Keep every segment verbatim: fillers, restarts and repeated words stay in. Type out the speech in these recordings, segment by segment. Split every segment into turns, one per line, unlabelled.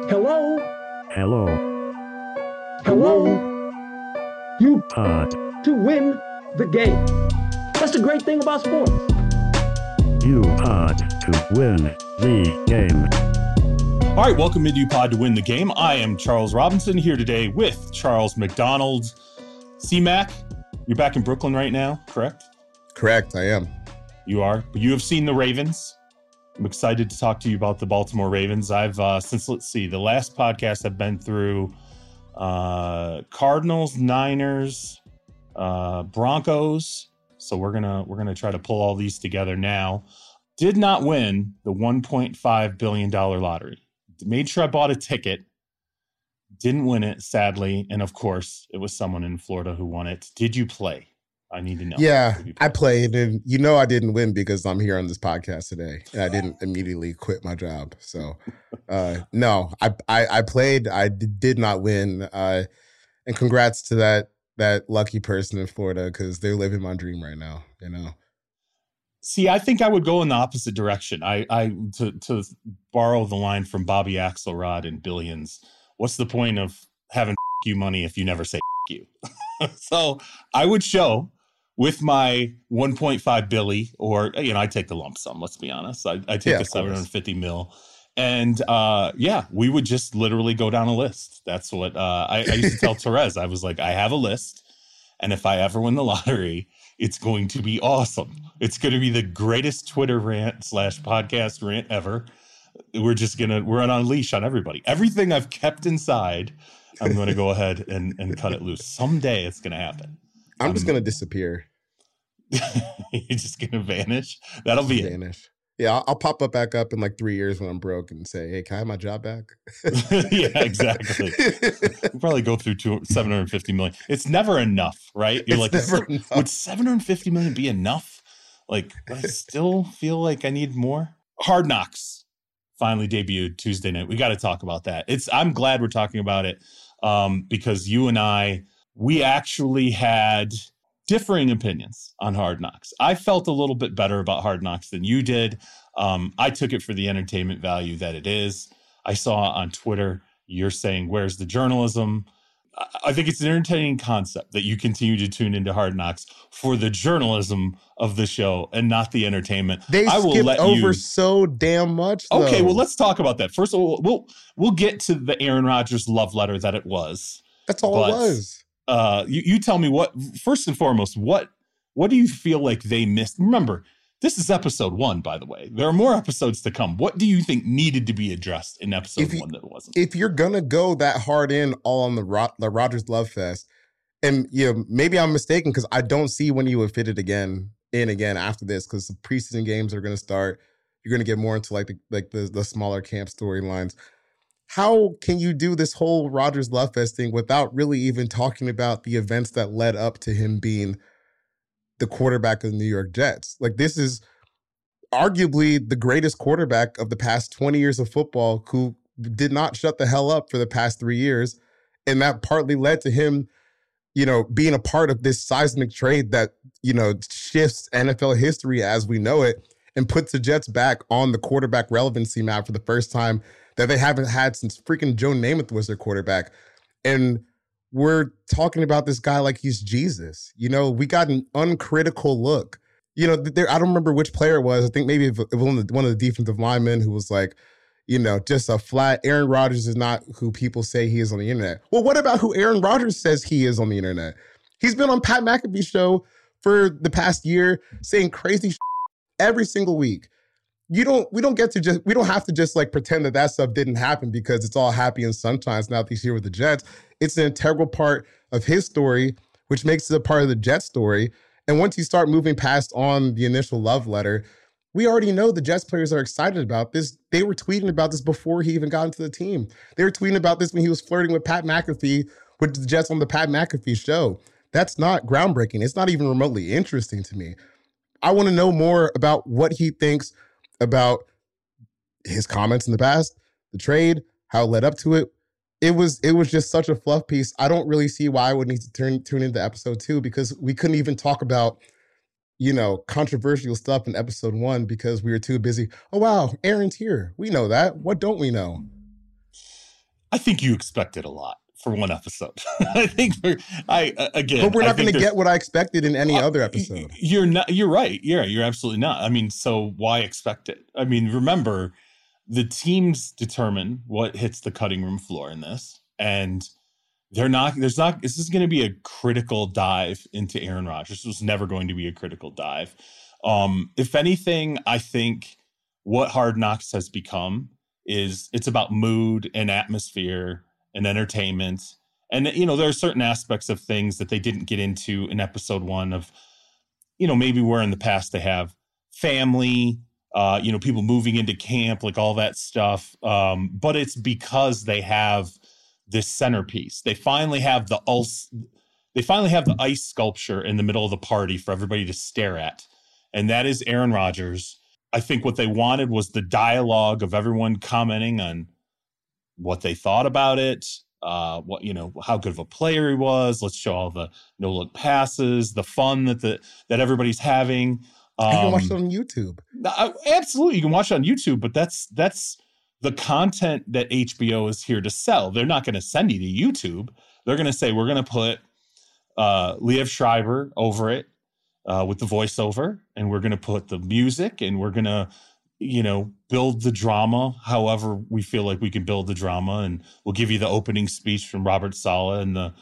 Hello?
Hello.
Hello? You
Pod.
to win the game. That's the great thing about sports.
You pod to win the game.
All right, welcome into Pod to win the game. I am Charles Robinson here today with Charles McDonald. C-Mac, you're back in Brooklyn right now, correct?
Correct, I am.
You are. But you have seen the Ravens. I'm excited to talk to you about the Baltimore Ravens. I've, uh, since, let's see, the last podcast I've been through uh, Cardinals, Niners, uh, Broncos. So we're gonna we're gonna try to pull all these together now. Did not win the one point five billion dollars lottery. Made sure I bought a ticket. Didn't win it, sadly. And of course, it was someone in Florida who won it. Did you play? I need to know.
Yeah, I played, and you know I didn't win because I'm here on this podcast today, and I didn't immediately quit my job. So, uh, no, I, I I played. I d- did not win. Uh, and congrats to that that lucky person in Florida because they're living my dream right now. You know.
See, I think I would go in the opposite direction. I, I to to borrow the line from Bobby Axelrod in Billions. What's the point of having you money if you never say you? So I would show with my one point five billy, or, you know, I take the lump sum, let's be honest. I, I take
Yeah,
the
of
seven hundred fifty
course.
mil. And uh, yeah, we would just literally go down a list. That's what uh, I, I used to tell Therese. I was like, I have a list. And if I ever win the lottery, it's going to be awesome. It's going to be the greatest Twitter rant slash podcast rant ever. We're just going to, we're on a leash on everybody. Everything I've kept inside, I'm going to go ahead and, and cut it loose. Someday it's going to happen.
I'm just
Um,
gonna disappear.
You're just going to vanish. That'll be it.
Vanish. Yeah, I'll, I'll pop up back up in like three years when I'm broke and say, "Hey, can I have my job back?"
Yeah, exactly. We'll probably go through two, seven hundred fifty million. It's never enough, right? You're
It's
like,
never
"Would
enough."
seven hundred fifty million be enough? Like, I still feel like I need more. Hard Knocks finally debuted Tuesday night. We got to talk about that. It's. I'm glad we're talking about it um, because you and I, we actually had differing opinions on Hard Knocks. I felt a little bit better about Hard Knocks than you did. Um, I took it for the entertainment value that it is. I saw on Twitter, you're saying, where's the journalism? I, I think it's an entertaining concept that you continue to tune into Hard Knocks for the journalism of the show and not the entertainment.
They
I will
skipped
let
over
you...
so damn much. Though.
Okay, well, let's talk about that. First of all, we'll, we'll get to the Aaron Rodgers love letter that it was.
That's all
but,
it was.
Uh, you, you tell me what, first and foremost, what what do you feel like they missed? Remember, this is episode one, by the way. There are more episodes to come. What do you think needed to be addressed in episode
If you-
one that wasn't?
If you're gonna go that hard in all on the Ro- the Rodgers Love Fest, and you know, maybe I'm mistaken because I don't see when you would fit it again in again after this because the preseason games are gonna start. You're gonna get more into like the like the, the smaller camp storylines. How can you do this whole Rodgers Love Fest thing without really even talking about the events that led up to him being the quarterback of the New York Jets? Like, this is arguably the greatest quarterback of the past twenty years of football who did not shut the hell up for the past three years. And that partly led to him, you know, being a part of this seismic trade that, you know, shifts N F L history as we know it and puts the Jets back on the quarterback relevancy map for the first time that they haven't had since freaking Joe Namath was their quarterback. And we're talking about this guy like he's Jesus. You know, we got an uncritical look. You know, there, I don't remember which player it was. I think maybe it was one of the, one of the defensive linemen who was like, you know, just a flat, Aaron Rodgers is not who people say he is on the internet. Well, what about who Aaron Rodgers says he is on the internet? He's been on Pat McAfee's show for the past year saying crazy shit every single week. You don't, we don't get to just, we don't have to just like pretend that that stuff didn't happen because it's all happy and sunshines now that he's here with the Jets. It's an integral part of his story, which makes it a part of the Jets story. And once you start moving past on the initial love letter, we already know the Jets players are excited about this. They were tweeting about this before he even got into the team. They were tweeting about this when he was flirting with Pat McAfee, with the Jets on the Pat McAfee show. That's not groundbreaking. It's not even remotely interesting to me. I want to know more about what he thinks about his comments in the past, the trade, how it led up to it. It was it was just such a fluff piece. I don't really see why I would need to turn tune into episode two because we couldn't even talk about, you know, controversial stuff in episode one because we were too busy. Oh, wow, Aaron's here. We know that. What don't we know?
I think you expected a lot for one episode. I think we're, I uh, again,
but we're not going to
there's-
get what I expected in any
Uh,
other episode.
You're not. You're right. Yeah, you're absolutely not. I mean, so why expect it? I mean, remember, the teams determine what hits the cutting room floor in this, and they're not. There's not. This is going to be a critical dive into Aaron Rodgers. This was never going to be a critical dive. Um, if anything, I think what Hard Knocks has become is it's about mood and atmosphere and entertainment. And, you know, there are certain aspects of things that they didn't get into in episode one of, you know, maybe where in the past they have family, uh, you know, people moving into camp, like all that stuff. Um, but it's because they have this centerpiece. They finally have the ulce, they finally have the ice sculpture in the middle of the party for everybody to stare at. And that is Aaron Rodgers. I think what they wanted was the dialogue of everyone commenting on what they thought about it, uh, what, you know, how good of a player he was. Let's show all the no look passes, the fun that the that everybody's having. Um,
you can watch it on YouTube.
I, absolutely, you can watch it on YouTube, but that's that's the content that H B O is here to sell. They're not going to send you to YouTube. They're going to say we're going to put uh, Liev Schreiber over it uh, with the voiceover, and we're going to put the music, and we're going to, you know, build the drama however we feel like we can build the drama. And we'll give you the opening speech from Robert Saleh and the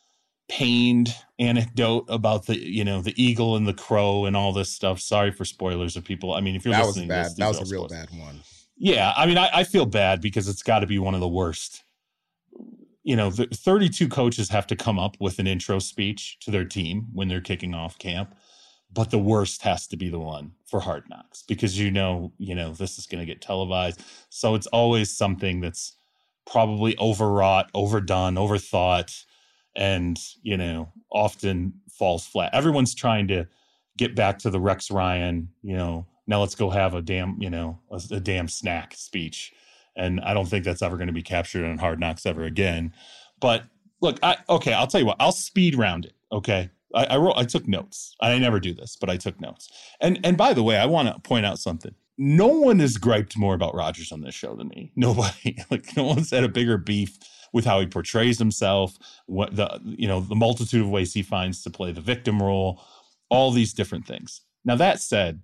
pained anecdote about the, you know, the eagle and the crow and all this stuff. Sorry for spoilers of people. I mean, if you're
That was
listening
bad.
to this,
That
these
was a
are
real
spoilers.
bad one.
Yeah. I mean, I, I feel bad because it's got to be one of the worst. You know, the thirty-two coaches have to come up with an intro speech to their team when they're kicking off camp. But the worst has to be the one for Hard Knocks because, you know, you know, this is going to get televised. So it's always something that's probably overwrought, overdone, overthought, and, you know, often falls flat. Everyone's trying to get back to the Rex Ryan, you know, now let's go have a damn, you know, a, a damn snack speech. And I don't think that's ever going to be captured on Hard Knocks ever again. But look, I okay, I'll tell you what, I'll speed round it, okay? I, I wrote, I took notes. I never do this, but I took notes. And and by the way, I want to point out something. No one has griped more about Rodgers on this show than me. Nobody. Like, no one's had a bigger beef with how he portrays himself, what the, you know, the multitude of ways he finds to play the victim role, all these different things. Now, that said,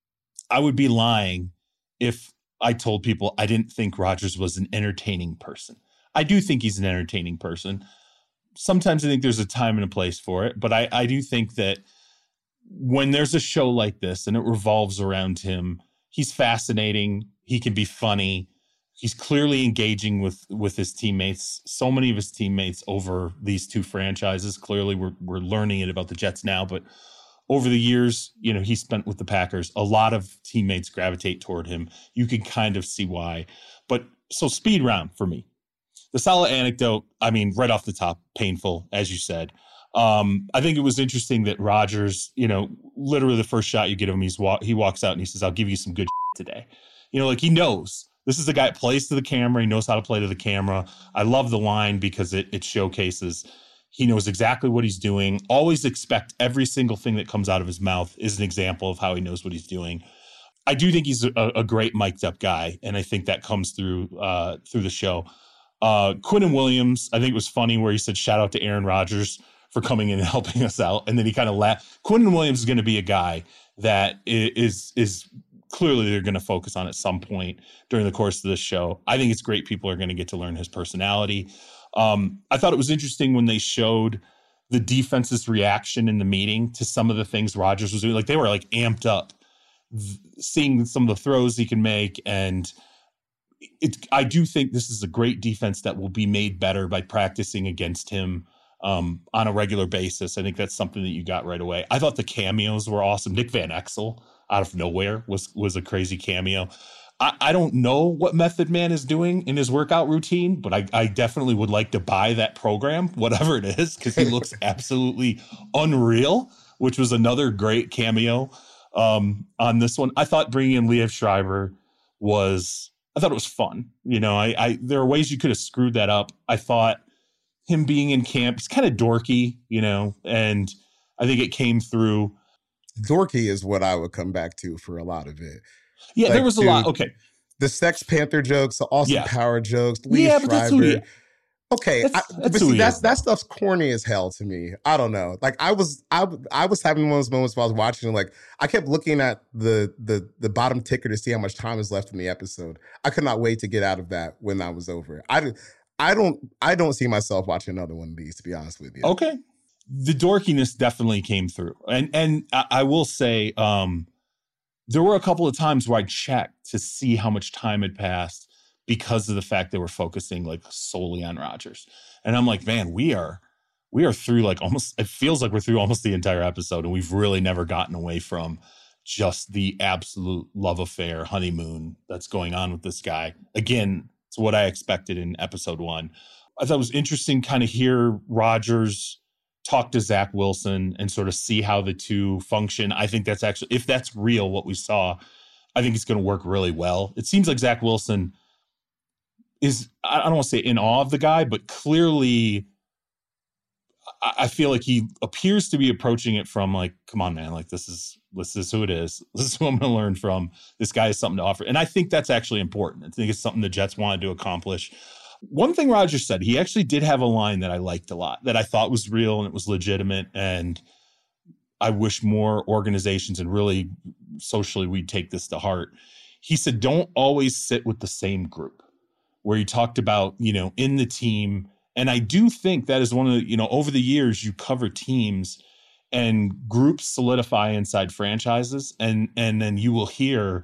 I would be lying if I told people I didn't think Rodgers was an entertaining person. I do think he's an entertaining person. Sometimes I think there's a time and a place for it, but I, I do think that when there's a show like this and it revolves around him, he's fascinating. He can be funny. He's clearly engaging with, with his teammates. So many of his teammates over these two franchises. Clearly, we're we're learning it about the Jets now, but over the years, you know, he spent with the Packers. A lot of teammates gravitate toward him. You can kind of see why. But so speed round for me. The Saleh anecdote, I mean, right off the top, painful, as you said. Um, I think it was interesting that Rodgers, you know, literally the first shot you get of him, he's wa- he walks out and he says, I'll give you some good today. You know, like he knows. This is the guy that plays to the camera. He knows how to play to the camera. I love the line because it it showcases he knows exactly what he's doing. Always expect every single thing that comes out of his mouth is an example of how he knows what he's doing. I do think he's a, a great mic'd up guy, and I think that comes through uh, through the show. Uh, Quinnen Williams, I think it was funny where he said, shout out to Aaron Rodgers for coming in and helping us out. And then he kind of laughed. Quinnen Williams is going to be a guy that is, is clearly they're going to focus on at some point during the course of this show. I think it's great. People are going to get to learn his personality. Um, I thought it was interesting when they showed the defense's reaction in the meeting to some of the things Rodgers was doing. Like they were like amped up, seeing some of the throws he can make. And it, I do think this is a great defense that will be made better by practicing against him um, on a regular basis. I think that's something that you got right away. I thought the cameos were awesome. Nick Van Exel out of nowhere was, was a crazy cameo. I, I don't know what Method Man is doing in his workout routine, but I, I definitely would like to buy that program, whatever it is, because he looks absolutely unreal, which was another great cameo um, on this one. I thought bringing in Liev Schreiber was, I thought it was fun. You know, I, I there are ways you could have screwed that up. I thought him being in camp, he's kind of dorky, you know, and I think it came through.
Dorky is what I would come back to for a lot of it.
Yeah,
Like,
there was a
dude,
lot. Okay.
The Sex Panther jokes, the Austin
Yeah.
Power jokes, Liev
Yeah, but that's who
Schreiber.
he,
Okay,
That's,
I,
that's
but
who
see,
he
that's
is.
that stuff's corny as hell to me. I don't know. Like I was, I I was having one of those moments while I was watching. Like I kept looking at the the the bottom ticker to see how much time is left in the episode. I could not wait to get out of that when that was over. I, I don't I don't see myself watching another one of these. To be honest with you.
Okay, the dorkiness definitely came through, and and I, I will say, um, there were a couple of times where I checked to see how much time had passed because of the fact they were focusing like solely on Rodgers. And I'm like, man, we are, we are through like almost, it feels like we're through almost the entire episode. And we've really never gotten away from just the absolute love affair honeymoon that's going on with this guy. Again, it's what I expected in episode one. I thought it was interesting kind of hear Rodgers talk to Zach Wilson and sort of see how the two function. I think that's actually, if that's real, what we saw, I think it's going to work really well. It seems like Zach Wilson is, I don't want to say in awe of the guy, but clearly I feel like he appears to be approaching it from like, come on, man, like this is, this is who it is. This is who I'm going to learn from. This guy has something to offer. And I think that's actually important. I think it's something the Jets wanted to accomplish. One thing Rodgers said, he actually did have a line that I liked a lot, that I thought was real and it was legitimate. And I wish more organizations and really socially we'd take this to heart. He said, don't always sit with the same group, where he talked about, you know, in the team. And I do think that is one of the, you know, over the years you cover teams and groups solidify inside franchises. And, and then you will hear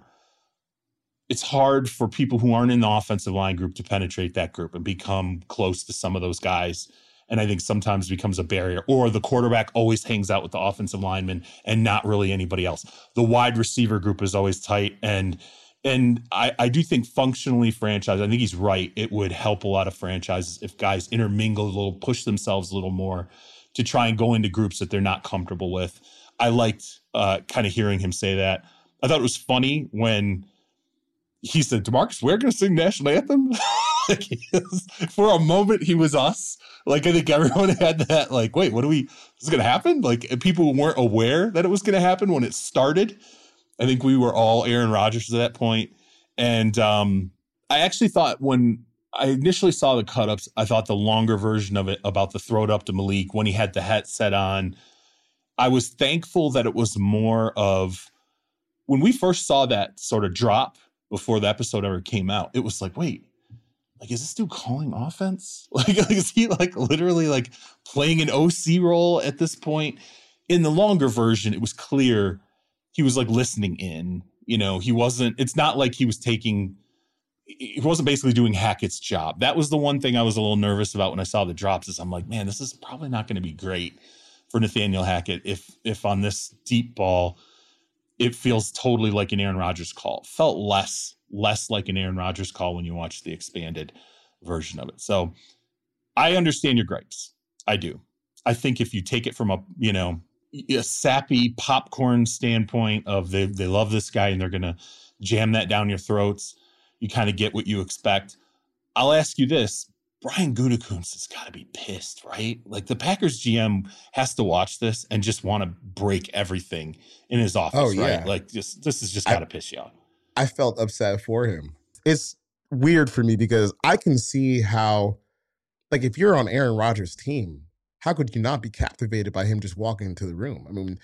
it's hard for people who aren't in the offensive line group to penetrate that group and become close to some of those guys. And I think sometimes becomes a barrier, or the quarterback always hangs out with the offensive lineman and not really anybody else. The wide receiver group is always tight. And, and I, I do think functionally franchise, I think he's right. It would help a lot of franchises if guys intermingle a little, push themselves a little more to try and go into groups that they're not comfortable with. I liked uh, kind of hearing him say that. I thought it was funny when he said, DeMarcus Ware going to sing national anthem? Like he was, for a moment, he was us. Like, I think everyone had that, like, wait, what do we, is this going to happen? Like, people weren't aware that it was going to happen when it started. I think we were all Aaron Rodgers at that point. And um, I actually thought when I initially saw the cut-ups, I thought the longer version of it about the throw it up to Malik when he had the headset on, I was thankful that it was more of, when we first saw that sort of drop before the episode ever came out, it was like, wait, like, is this dude calling offense? Like, is he like literally like playing an O C role at this point? In the longer version, it was clear he was like listening in, you know, he wasn't, it's not like he was taking, he wasn't basically doing Hackett's job. That was the one thing I was a little nervous about when I saw the drops, is I'm like, man, this is probably not going to be great for Nathaniel Hackett if, if on this deep ball, it feels totally like an Aaron Rodgers call. It felt less, less like an Aaron Rodgers call when you watch the expanded version of it. So I understand your gripes. I do. I think if you take it from a, you know, a sappy popcorn standpoint of they, they love this guy and they're going to jam that down your throats, you kind of get what you expect. I'll ask you this. Brian Gutekunst has got to be pissed, right? Like, the Packers G M has to watch this and just want to break everything in his office,
Oh, yeah.
right? Like, just this has just got to piss you off.
I felt upset for him. It's weird for me because I can see how, like, if you're on Aaron Rodgers' team, how could you not be captivated by him just walking into the room? I mean,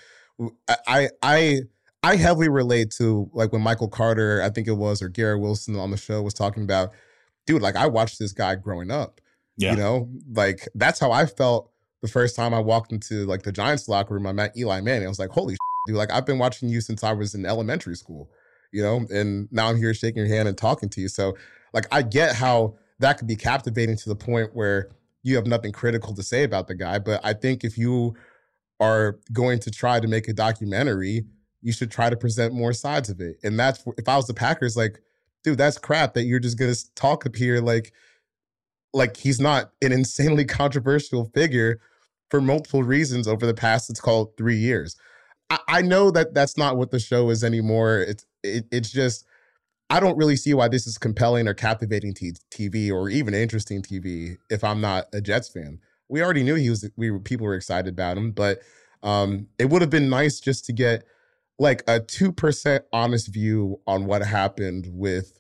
I I I heavily relate to, like, when Michael Carter, I think it was, or Garrett Wilson on the show was talking about, dude, like, I watched this guy growing up. Yeah. You know, like, that's how I felt the first time I walked into, like, the Giants locker room. I met Eli Manning. I was like, holy shit, dude, like, I've been watching you since I was in elementary school, you know, and now I'm here shaking your hand and talking to you. So, like, I get how that could be captivating to the point where you have nothing critical to say about the guy. But I think if you are going to try to make a documentary, you should try to present more sides of it. And that's, if I was the Packers, like, dude, that's crap that you're just going to talk up here like, like he's not an insanely controversial figure for multiple reasons over the past, let's call it three years. I, I know that that's not what the show is anymore. It's it, it's just, I don't really see why this is compelling or captivating t- TV or even interesting T V if I'm not a Jets fan. We already knew he was, we were, people were excited about him, but um, it would have been nice just to get like a two percent honest view on what happened with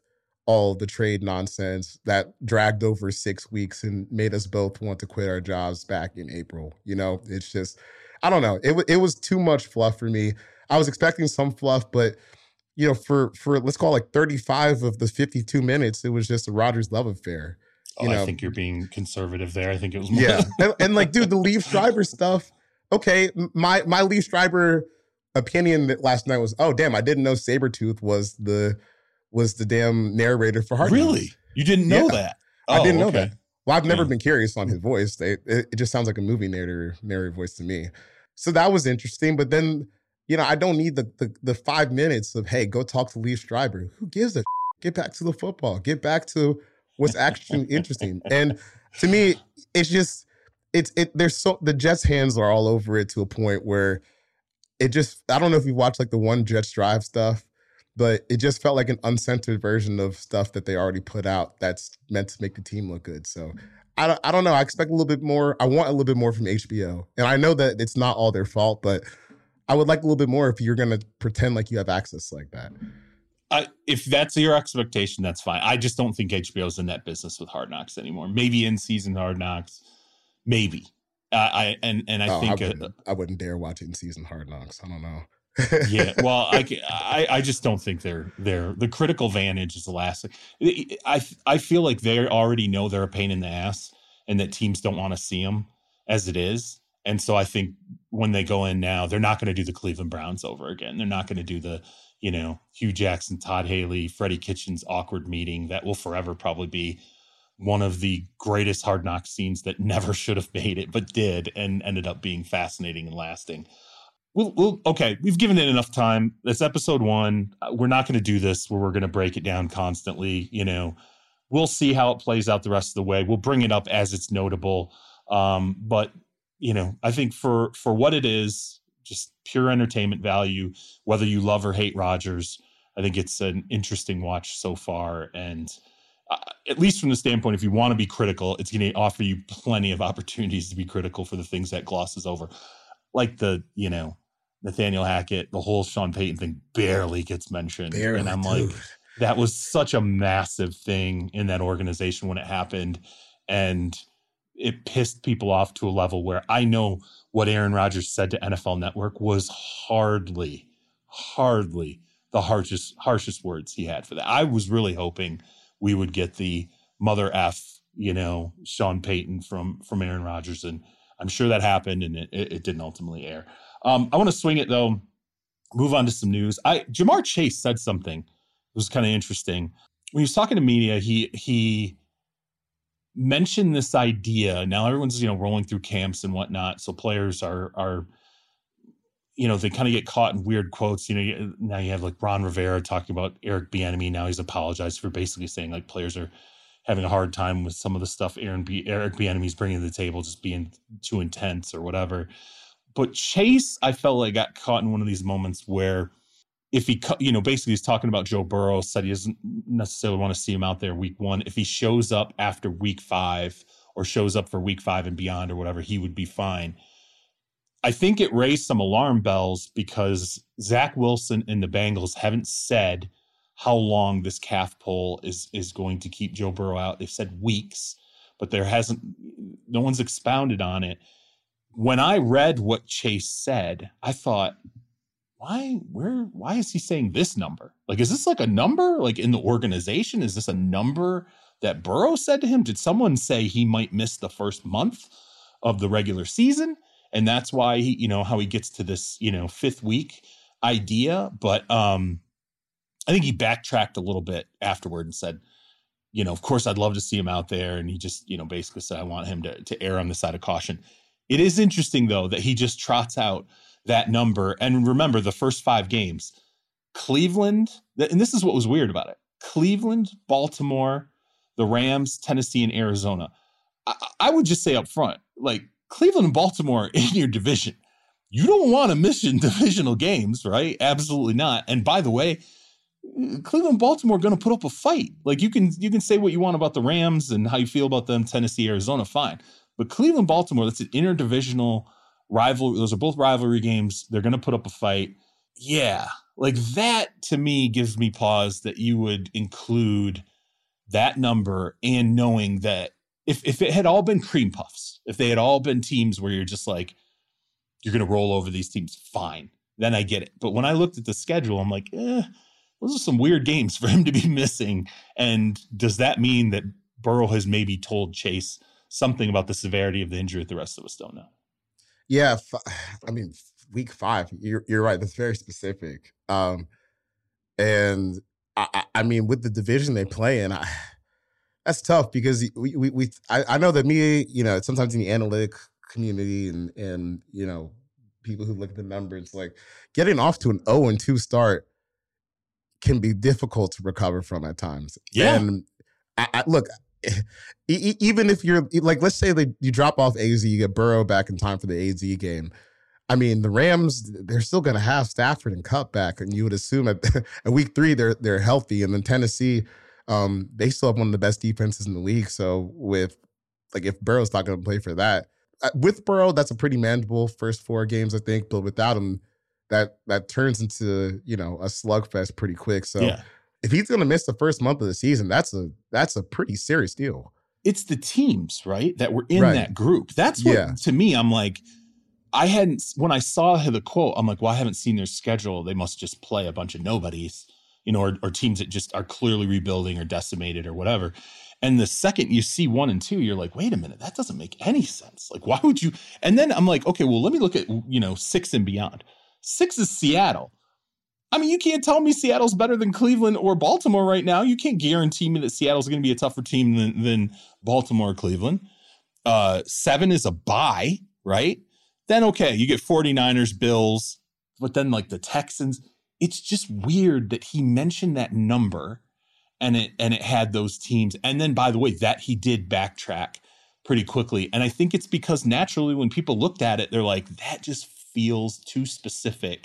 all the trade nonsense that dragged over six weeks and made us both want to quit our jobs back in April. You know, it's just, I don't know. It, w- it was too much fluff for me. I was expecting some fluff, but, you know, for, for let's call it like thirty-five of the fifty-two minutes, it was just a Rodgers love affair. You
oh,
know?
I think you're being conservative there. I think it was more.
Yeah. and, and like, dude, the Liev Schreiber stuff. Okay. My, my Liev Schreiber opinion that last night was, oh, damn, I didn't know Sabretooth was the, was the damn narrator for Hard Knocks.
Really? You didn't know
Yeah.
that?
I
Oh,
didn't know
okay.
that. Well, I've never
Yeah.
been curious on his voice. They, it, it just sounds like a movie narrator, narrator voice to me. So that was interesting. But then, you know, I don't need the the, the five minutes of, hey, go talk to Liev Schreiber. Who gives a get back to the football? Get back to what's actually interesting. And to me, it's just, it's, it, there's so, the Jets' hands are all over it to a point where it just, I don't know if you watched like the One Jets Drive stuff, but it just felt like an uncensored version of stuff that they already put out that's meant to make the team look good. So I don't, I don't know. I expect a little bit more. I want a little bit more from H B O. And I know that it's not all their fault, but I would like a little bit more if you're going to pretend like you have access like that.
I, if that's your expectation, that's fine. I just don't think H B O's in that business with Hard Knocks anymore. Maybe in season Hard Knocks, maybe. Uh, I and and I
oh,
think
I
uh,
wouldn't, I wouldn't dare watch it in season Hard Knocks. I don't know.
yeah, well, I, I I just don't think they're they're the critical vantage is the last thing. I I feel like they already know they're a pain in the ass and that teams don't want to see them as it is. And so I think when they go in now, they're not going to do the Cleveland Browns over again. They're not going to do the, you know, Hugh Jackson, Todd Haley, Freddie Kitchens awkward meeting that will forever probably be one of the greatest Hard Knock scenes that never should have made it, but did and ended up being fascinating and lasting. We'll, we'll okay. We've given it enough time. That's episode one. We're not going to do this where we're going to break it down constantly. You know, we'll see how it plays out the rest of the way. We'll bring it up as it's notable. Um, but you know, I think for for what it is, just pure entertainment value. Whether you love or hate Rodgers, I think it's an interesting watch so far. And uh, at least from the standpoint, if you want to be critical, it's going to offer you plenty of opportunities to be critical for the things that glosses over, like the you know. Nathaniel Hackett, the whole Sean Payton thing barely gets mentioned.
Barely,
and I'm
dude.
like, that was such a massive thing in that organization when it happened. And it pissed people off to a level where I know what Aaron Rodgers said to N F L Network was hardly, hardly the harshest, harshest words he had for that. I was really hoping we would get the mother F, you know, Sean Payton from, from Aaron Rodgers. And I'm sure that happened and it, it didn't ultimately air. Um, I want to swing it, though, move on to some news. I Jamar Chase said something. It was kind of interesting. When he was talking to media, he he mentioned this idea. Now, everyone's, you know, rolling through camps and whatnot, so players are, are you know, they kind of get caught in weird quotes. You know, now you have, like, Ron Rivera talking about Eric Bieniemy. Now he's apologized for basically saying, like, players are having a hard time with some of the stuff Aaron B- Eric Bieniemy's bringing to the table, just being too intense or whatever. But Chase, I felt like got caught in one of these moments where if he, you know, basically he's talking about Joe Burrow, said he doesn't necessarily want to see him out there week one. If he shows up after week five or shows up for week five and beyond or whatever, he would be fine. I think it raised some alarm bells because Zach Wilson and the Bengals haven't said how long this calf pull is, is going to keep Joe Burrow out. They've said weeks, but there hasn't, no one's expounded on it. When I read what Chase said, I thought, why, where, why is he saying this number? Like, is this like a number like in the organization? Is this a number that Burrow said to him? Did someone say he might miss the first month of the regular season? And that's why he, you know, how he gets to this, you know, fifth week idea. But um, I think he backtracked a little bit afterward and said, you know, of course, I'd love to see him out there. And he just, you know, basically said, I want him to, to err on the side of caution. It is interesting, though, that he just trots out that number. And remember, the first five games, Cleveland, and this is what was weird about it, Cleveland, Baltimore, the Rams, Tennessee, and Arizona. I, I would just say up front, like, Cleveland and Baltimore in your division, you don't want to miss in divisional games, right? Absolutely not. And by the way, Cleveland and Baltimore are going to put up a fight. Like, you can you can say what you want about the Rams and how you feel about them, Tennessee, Arizona, fine. But Cleveland, Baltimore, that's an interdivisional rivalry. Those are both rivalry games. They're going to put up a fight. Yeah. Like, that to me gives me pause that you would include that number and knowing that if, if it had all been cream puffs, if they had all been teams where you're just like, you're going to roll over these teams, fine, then I get it. But when I looked at the schedule, I'm like, eh, those are some weird games for him to be missing. And does that mean that Burrow has maybe told Chase something about the severity of the injury that the rest of us don't know?
Yeah, I mean, week five, you're you're right. That's very specific. Um, and I, I mean, with the division they play in, I, that's tough because we we, we I, I know that me, you know, sometimes in the analytic community and and you know, people who look at the numbers, like getting off to an oh and two start can be difficult to recover from at times.
Yeah.
And I, I look. Even if you're like, let's say that you drop off A Z, you get Burrow back in time for the A Z game. I mean, the Rams, they're still going to have Stafford and Kupp back, and you would assume at, at week three they're they're healthy. And then Tennessee, um, they still have one of the best defenses in the league. So with like, if Burrow's not going to play for that, uh, with Burrow, that's a pretty manageable first four games, I think. But without him, that that turns into, you know, a slugfest pretty quick. So.
Yeah.
If he's going to miss the first month of the season, that's a that's a pretty serious deal.
It's the teams, right, that were in
Right.
that group. That's what,
Yeah.
to me, I'm like, I hadn't, when I saw the quote, I'm like, well, I haven't seen their schedule. They must just play a bunch of nobodies, you know, or, or teams that just are clearly rebuilding or decimated or whatever. And the second you see one and two, you're like, wait a minute, that doesn't make any sense. Like, why would you? And then I'm like, okay, well, let me look at, you know, six and beyond. Six is Seattle. I mean, you can't tell me Seattle's better than Cleveland or Baltimore right now. You can't guarantee me that Seattle's going to be a tougher team than, than Baltimore or Cleveland. Uh, seven is a bye, right? Then, okay, you get 49ers, Bills, but then like the Texans. It's just weird that he mentioned that number and it and it had those teams. And then, by the way, that he did backtrack pretty quickly. And I think it's because naturally when people looked at it, they're like, that just feels too specific.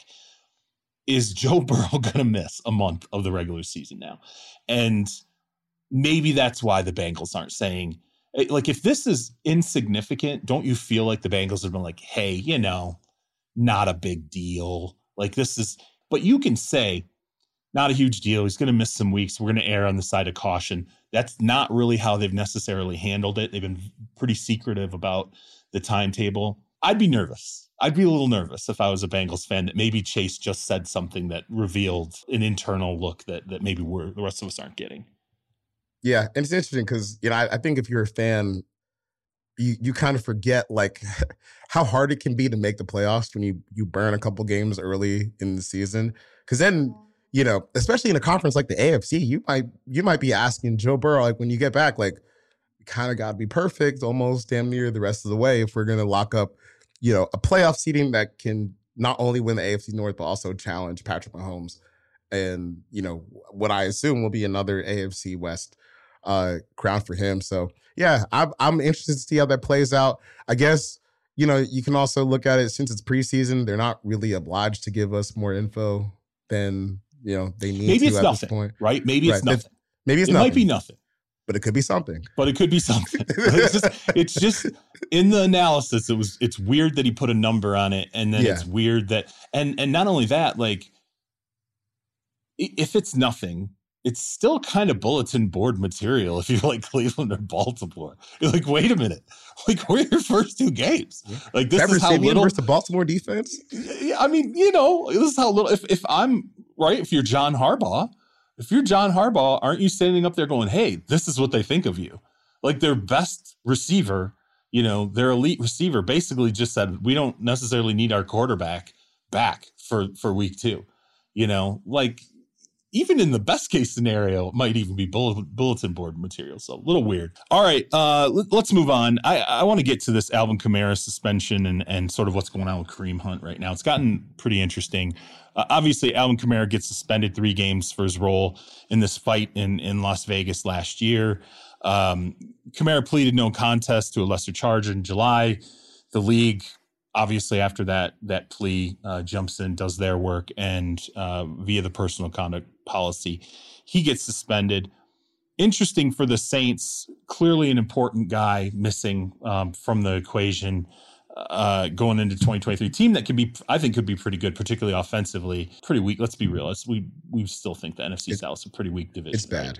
Is Joe Burrow going to miss a month of the regular season now? And maybe that's why the Bengals aren't saying, like, if this is insignificant, don't you feel like the Bengals have been like, hey, you know, not a big deal. Like this is, but you can say, not a huge deal. He's going to miss some weeks. We're going to err on the side of caution. That's not really how they've necessarily handled it. They've been pretty secretive about the timetable. I'd be nervous. I'd be a little nervous if I was a Bengals fan that maybe Chase just said something that revealed an internal look that that maybe we're the rest of us aren't getting.
Yeah, and it's interesting because, you know, I, I think if you're a fan, you you kind of forget like how hard it can be to make the playoffs when you you burn a couple games early in the season. Because then, you know, especially in a conference like the A F C, you might you might be asking Joe Burrow, like when you get back, like we kind of got to be perfect, almost damn near the rest of the way if we're going to lock up, you know, a playoff seeding that can not only win the A F C North, but also challenge Patrick Mahomes. And, you know, what I assume will be another A F C West uh, crown for him. So, yeah, I'm, I'm interested to see how that plays out. I guess, you know, you can also look at it since it's preseason, they're not really obliged to give us more info than, you know, they need
Maybe
to
it's
at
nothing,
this point.
right? Maybe it's
Right.
nothing.
Maybe it's
it
nothing.
might be nothing.
But it could be something.
But it could be something. it's just it's just in the analysis, it was it's weird that he put a number on it. And then
Yeah.
it's weird that and and not only that, like if it's nothing, it's still kind of bulletin board material if you like Cleveland or Baltimore. You're like, wait a minute. Like, we're your first two games.
Yeah.
Like this
Trevor
is how
Siemian
little
versus the Baltimore defense.
Yeah, I mean, you know, this is how little if if I'm right, if you're John Harbaugh. If you're John Harbaugh, aren't you standing up there going, hey, this is what they think of you? Like their best receiver, you know, their elite receiver basically just said, we don't necessarily need our quarterback back for, for week two. You know, like even in the best case scenario, it might even be bulletin board material. So a little weird. All right, uh, let, let's move on. I, I want to get to this Alvin Kamara suspension and, and sort of what's going on with Kareem Hunt right now. It's gotten pretty interesting. Uh, obviously, Alvin Kamara gets suspended three games for his role in this fight in, in Las Vegas last year. Um, Kamara pleaded no contest to a lesser charge in July. The league, obviously, after that that plea, uh, jumps in, does their work, and uh, via the personal conduct policy, he gets suspended. Interesting for the Saints, clearly an important guy missing um, from the equation. Uh, going into twenty twenty-three, team that could be, I think, could be pretty good, particularly offensively. Pretty weak. Let's be real. It's, we we still think the N F C
It,
South is a pretty weak division.
It's bad.
Right?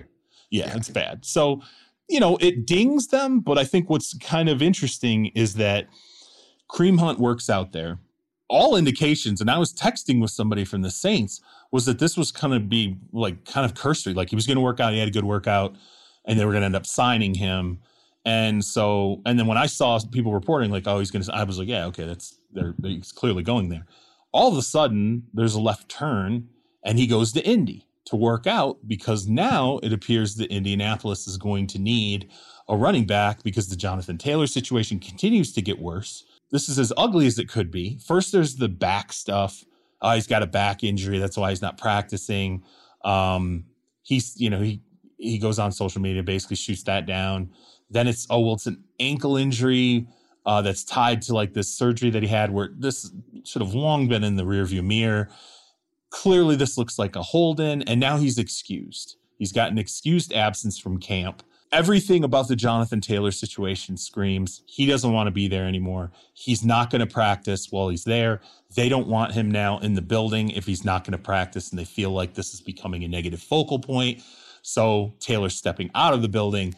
Yeah, yeah, it's bad. So, you know, it dings them. But I think what's kind of interesting is that Kareem Hunt works out there. All indications, and I was texting with somebody from the Saints, was that this was going to be like kind of cursory. Like he was going to work out. He had a good workout and they were going to end up signing him. And so, and then when I saw people reporting like, oh, he's going to, I was like, yeah, okay, that's, they're, he's clearly going there. All of a sudden there's a left turn and he goes to Indy to work out because now it appears that Indianapolis is going to need a running back because the Jonathan Taylor situation continues to get worse. This is as ugly as it could be. First, there's the back stuff. Oh, he's got a back injury. That's why he's not practicing. Um, he's, you know, he, he goes on social media, basically shoots that down. Then it's, oh, well, it's an ankle injury uh, that's tied to like this surgery that he had where this should have long been in the rearview mirror. Clearly, this looks like a hold-in, and now he's excused. He's got an excused absence from camp. Everything about the Jonathan Taylor situation screams he doesn't want to be there anymore. He's not going to practice while he's there. They don't want him now in the building if he's not going to practice, and they feel like this is becoming a negative focal point. So Taylor's stepping out of the building.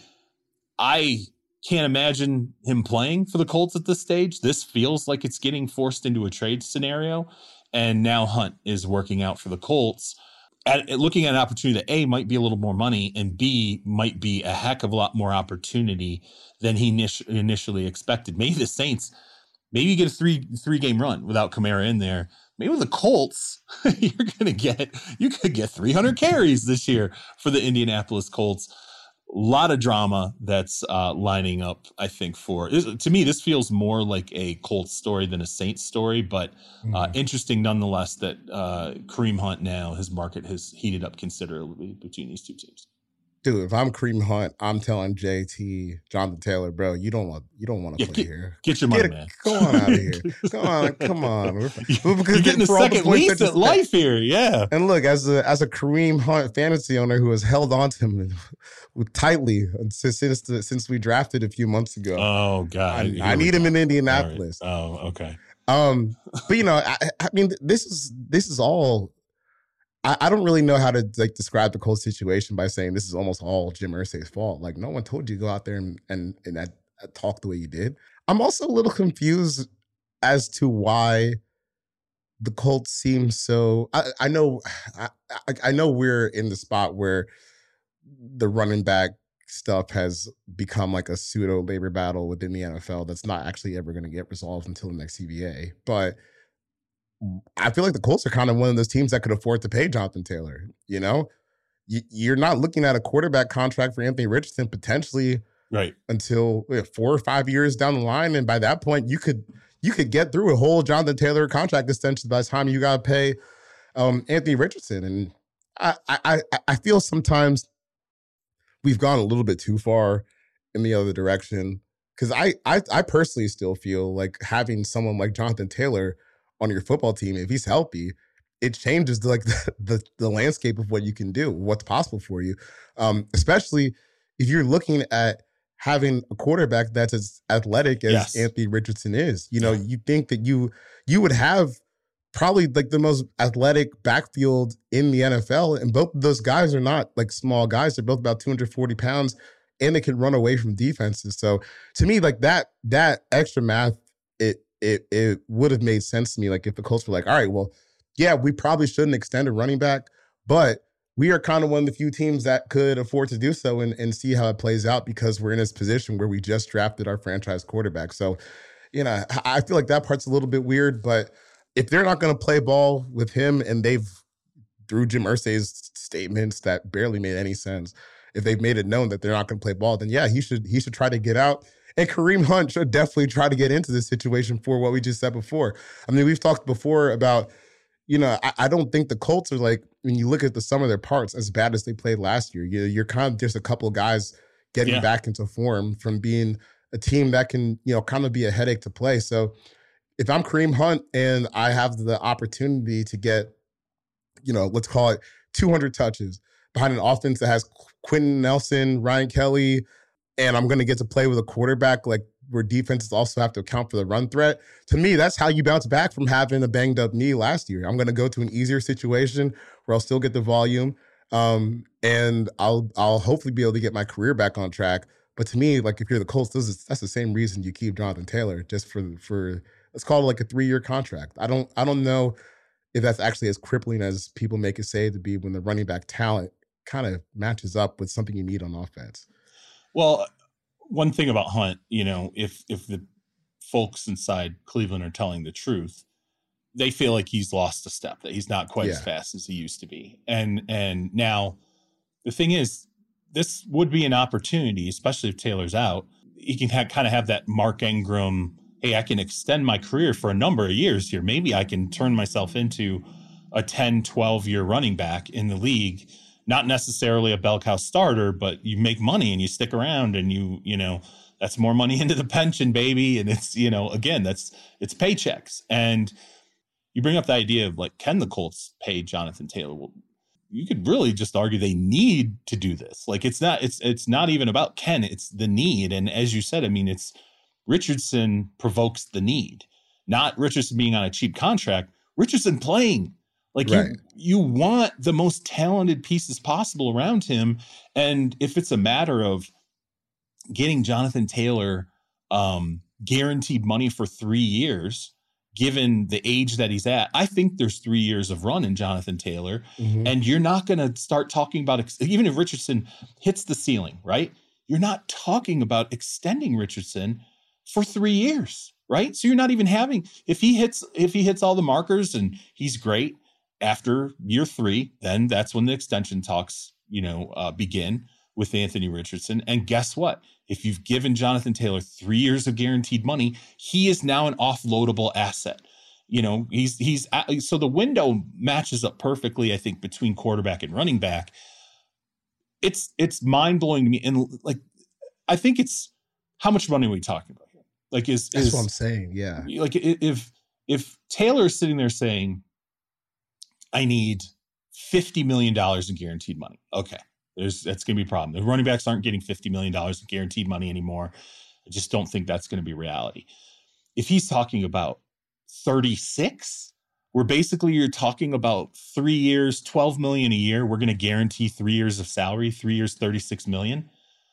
I can't imagine him playing for the Colts at this stage. This feels like it's getting forced into a trade scenario. And now Hunt is working out for the Colts. At, at looking at an opportunity that A, might be a little more money, and B, might be a heck of a lot more opportunity than he init- initially expected. Maybe the Saints, maybe you get a three three game run without Kamara in there. Maybe with the Colts, you're gonna get you could get three hundred carries this year for the Indianapolis Colts. A lot of drama that's uh, lining up, I think, for to me, this feels more like a Colts story than a Saints story, but uh, mm. interesting nonetheless that uh, Kareem Hunt now, his market has heated up considerably between these two teams.
Dude, if I'm Kareem Hunt, I'm telling J T, Jonathan Taylor, bro, you don't want you don't want to yeah, play
get,
here.
Get your money,
get a,
man.
Come on out of here. Come on, come on.
Because You're getting a second lease at life here, yeah.
And look, as a as a Kareem Hunt fantasy owner who has held on to him tightly since since, the, since we drafted a few months ago.
Oh God,
I, I need him in Indianapolis.
Right. Oh, okay.
Um, but you know, I, I mean, this is this is all. I, I don't really know how to like describe the Colts situation by saying this is almost all Jim Irsay's fault. Like, no one told you to go out there and and and that, that talk the way you did. I'm also a little confused as to why the Colts seem so. I, I know, I, I know we're in the spot where the running back stuff has become like a pseudo labor battle within the N F L that's not actually ever going to get resolved until the next C B A. But I feel like the Colts are kind of one of those teams that could afford to pay Jonathan Taylor. You know, you're not looking at a quarterback contract for Anthony Richardson potentially
right
until four or five years down the line, and by that point, you could you could get through a whole Jonathan Taylor contract extension by the time you got to pay um, Anthony Richardson. And I, I I feel sometimes we've gone a little bit too far in the other direction because I, I I personally still feel like having someone like Jonathan Taylor on your football team, if he's healthy, it changes the, like the, the the landscape of what you can do, what's possible for you. Um, especially if you're looking at having a quarterback that's as athletic as
yes.
Anthony Richardson is. You know, you think that you you would have probably like the most athletic backfield in the N F L, and both of those guys are not like small guys. They're both about two hundred forty pounds, and they can run away from defenses. So to me, like that that extra math, it it it would have made sense to me. Like if the Colts were like, all right, well, yeah, we probably shouldn't extend a running back, but we are kind of one of the few teams that could afford to do so and, and see how it plays out because we're in this position where we just drafted our franchise quarterback. So, you know, I feel like that part's a little bit weird, but if they're not going to play ball with him and they've, through Jim Irsay's statements that barely made any sense, if they've made it known that they're not going to play ball, then yeah, he should he should try to get out. And Kareem Hunt should definitely try to get into this situation for what we just said before. I mean, we've talked before about, you know, I, I don't think the Colts are like, when you look at the sum of their parts, as bad as they played last year, you, you're kind of just a couple of guys getting yeah. back into form from being a team that can, you know, kind of be a headache to play. So if I'm Kareem Hunt and I have the opportunity to get, you know, let's call it two hundred touches behind an offense that has Quentin Nelson, Ryan Kelly, and I'm going to get to play with a quarterback like where defenses also have to account for the run threat. To me, that's how you bounce back from having a banged up knee last year. I'm going to go to an easier situation where I'll still get the volume. Um, and I'll I'll hopefully be able to get my career back on track. But to me, like if you're the Colts, this is, that's the same reason you keep Jonathan Taylor, just for for let's call it like a three year contract. I don't I don't know if that's actually as crippling as people make it say to be when the running back talent kind of matches up with something you need on offense.
Well, one thing about Hunt, you know, if if the folks inside Cleveland are telling the truth, they feel like he's lost a step, that he's not quite
Yeah.
as fast as he used to be. And and now the thing is, this would be an opportunity, especially if Taylor's out. He can ha- kind of have that Mark Ingram, hey, I can extend my career for a number of years here. Maybe I can turn myself into a ten, twelve year running back in the league. Not necessarily a bell cow starter, but you make money and you stick around and you, you know, that's more money into the pension, baby. And it's, you know, again, that's, it's paychecks. And you bring up the idea of like, can the Colts pay Jonathan Taylor? Well, you could really just argue they need to do this. Like it's not, it's, it's not even about can, it's the need. And as you said, I mean, it's Richardson provokes the need, not Richardson being on a cheap contract, Richardson playing. Like
Right.
you, you want the most talented pieces possible around him. And if it's a matter of getting Jonathan Taylor um, guaranteed money for three years, given the age that he's at, I think there's three years of run in Jonathan Taylor.
Mm-hmm.
And you're not going to start talking about, ex- even if Richardson hits the ceiling, right? You're not talking about extending Richardson for three years, right? So you're not even having, if he hits, if he hits all the markers and he's great after year three, then that's when the extension talks, you know, uh, begin with Anthony Richardson. And guess what? If you've given Jonathan Taylor three years of guaranteed money, he is now an offloadable asset. You know, he's, he's, so the window matches up perfectly, I think, between quarterback and running back. It's, it's mind blowing to me. And like, I think it's, how much money are we talking about here? Like, is,
That's
is,
what I'm saying. Yeah.
like if, if Taylor is sitting there saying, I need fifty million dollars in guaranteed money. Okay. There's, that's going to be a problem. The running backs aren't getting fifty million dollars in guaranteed money anymore. I just don't think that's going to be reality. If he's talking about thirty-six, where basically you're talking about three years, twelve million a year, we're going to guarantee three years of salary, three years, thirty-six million.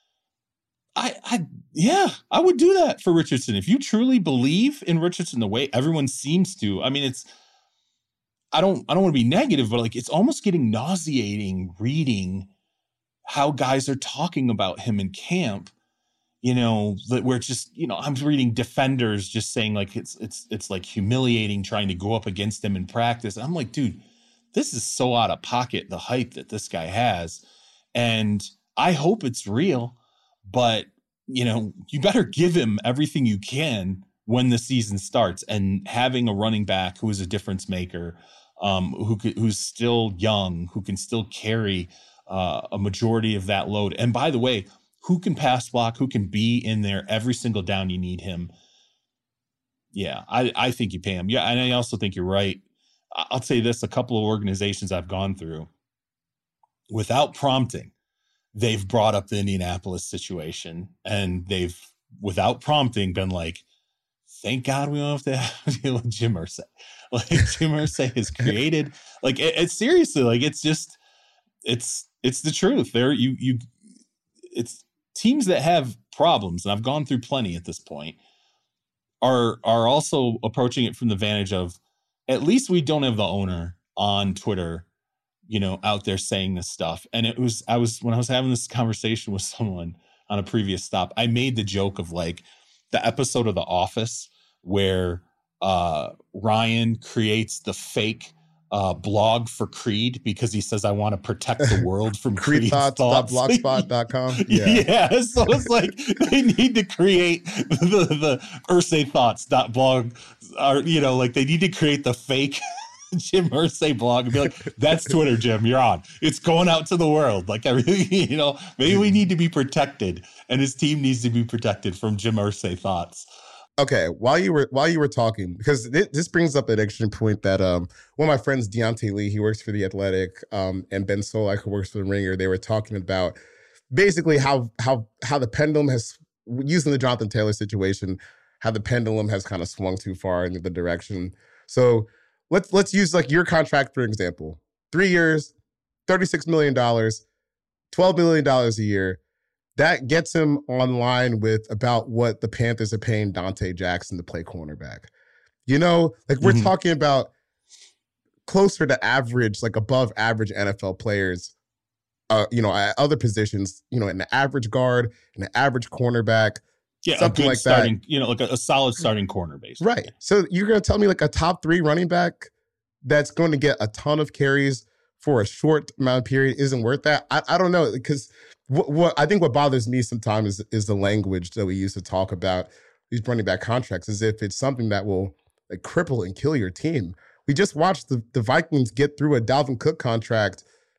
I, I, yeah, I would do that for Richardson. If you truly believe in Richardson the way everyone seems to, I mean, it's, I don't, I don't want to be negative, but like, it's almost getting nauseating reading how guys are talking about him in camp, you know, that we're just, you know, I'm reading defenders just saying like, it's, it's, it's like humiliating trying to go up against him in practice. And I'm like, dude, this is so out of pocket, the hype that this guy has. And I hope it's real, but you know, you better give him everything you can when the season starts, and having a running back who is a difference maker, um, who could, who's still young, who can still carry uh, a majority of that load. And by the way, who can pass block, who can be in there every single down you need him. Yeah, I, I think you pay him. Yeah, and I also think you're right. I'll say this, a couple of organizations I've gone through, without prompting, they've brought up the Indianapolis situation, and they've, without prompting, been like, thank God we don't have to deal with Jim Irsay. Like Jim Irsay has created, like it, it's seriously, like it's just, it's, it's the truth. There, you, you, it's teams that have problems, and I've gone through plenty at this point, are, are also approaching it from the vantage of, at least we don't have the owner on Twitter, you know, out there saying this stuff. And it was, I was, when I was having this conversation with someone on a previous stop, I made the joke of like the episode of The Office where uh, Ryan creates the fake uh, blog for Creed because he says, I want to protect the world from Creed thoughts.
creed thoughts dot blogspot dot com.
Yeah. yeah. So it's like they need to create the, the Irsay thoughts dot blog, or, you know, like they need to create the fake Jim Irsay blog and be like, that's Twitter, Jim, you're on. It's going out to the world. Like, I really, you know, maybe we need to be protected, and his team needs to be protected from Jim Irsay thoughts.
Okay, while you were while you were talking, because this, this brings up an interesting point that um one of my friends, Deontay Lee, he works for The Athletic, um, and Ben Solak, who works for The Ringer, they were talking about basically how how how the pendulum has, using the Jonathan Taylor situation, how the pendulum has kind of swung too far in the direction. So let's let's use like your contract for example. Three years, thirty-six million dollars, twelve million dollars a year. That gets him on line with about what the Panthers are paying Dante Jackson to play cornerback. You know, like we're mm-hmm. talking about closer to average, like above average N F L players, uh, you know, at other positions, you know, in the average guard, in the average cornerback,
yeah,
something
a good
like
starting,
that.
You know, like a, a solid starting corner, basically.
Right. So you're going to tell me like a top three running back that's going to get a ton of carries for a short amount of period isn't worth that? I, I don't know, because what, what I think what bothers me sometimes is, is the language that we use to talk about these running back contracts, as if it's something that will like cripple and kill your team. We just watched the, the Vikings get through a Dalvin Cook contract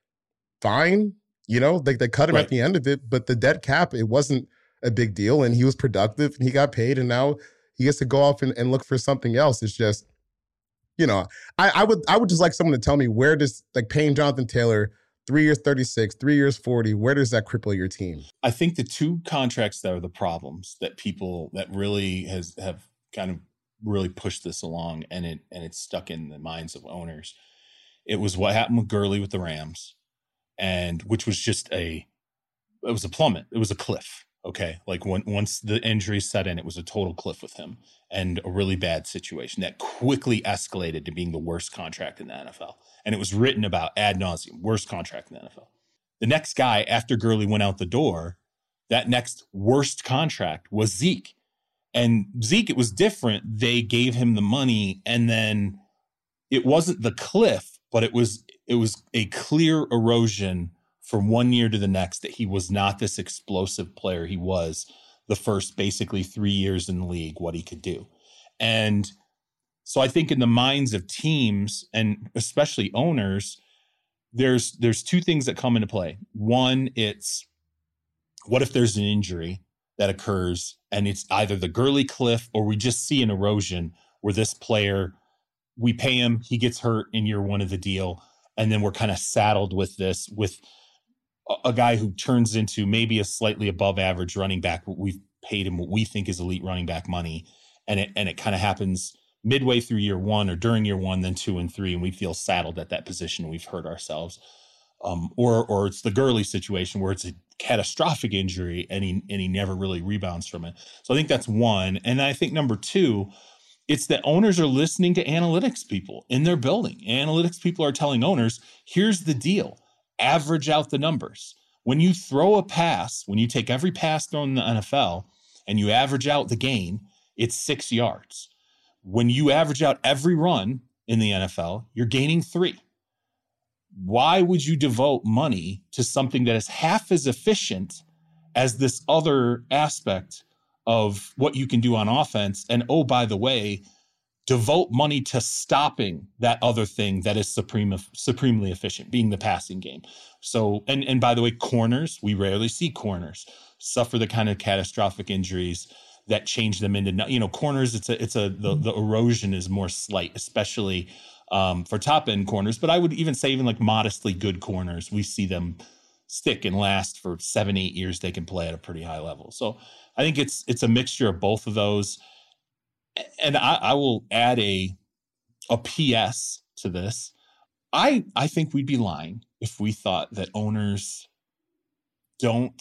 fine. You know, like they cut him right at the end of it, but the dead cap, it wasn't a big deal, and he was productive and he got paid, and now he gets to go off and, and look for something else. It's just, you know, I, I would I would just like someone to tell me, where does, like, paying Jonathan Taylor three years thirty-six, three years forty, where does that cripple your team?
I think the two contracts that are the problems that people that really has have kind of really pushed this along, and it and it's stuck in the minds of owners. It was what happened with Gurley with the Rams, and which was just a it was a plummet. It was a cliff. Okay, like when once the injury set in, it was a total cliff with him, and a really bad situation that quickly escalated to being the worst contract in the N F L. And it was written about ad nauseum, worst contract in the N F L. The next guy after Gurley went out the door, that next worst contract was Zeke. And Zeke, it was different. They gave him the money, and then it wasn't the cliff, but it was it was a clear erosion from one year to the next, that he was not this explosive player he was the first basically three years in the league, what he could do. And so I think in the minds of teams, and especially owners, there's there's two things that come into play. One, it's what if there's an injury that occurs, and it's either the Gurley cliff, or we just see an erosion where this player, we pay him, he gets hurt in year one of the deal, and then we're kind of saddled with this, with a guy who turns into maybe a slightly above average running back. We've paid him what we think is elite running back money. And it, and it kind of happens midway through year one or during year one, then two and three. And we feel saddled at that position, and we've hurt ourselves. Um, or, or it's the Gurley situation where it's a catastrophic injury and he, and he never really rebounds from it. So I think that's one. And I think number two, it's that owners are listening to analytics people in their building. Analytics people are telling owners, here's the deal. Average out the numbers. When you throw a pass, when you take every pass thrown in the N F L and you average out the gain, it's six yards. When you average out every run in the N F L, you're gaining three. Why would you devote money to something that is half as efficient as this other aspect of what you can do on offense? And oh, by the way, devote money to stopping that other thing that is supreme, supremely efficient, being the passing game. So, and, and by the way, corners, we rarely see corners suffer the kind of catastrophic injuries that change them into, you know, corners. It's a, it's a, the, the erosion is more slight, especially um, for top end corners. But I would even say even like modestly good corners, we see them stick and last for seven, eight years. They can play at a pretty high level. So I think it's, it's a mixture of both of those. And I, I will add a a P S to this. I I think we'd be lying if we thought that owners don't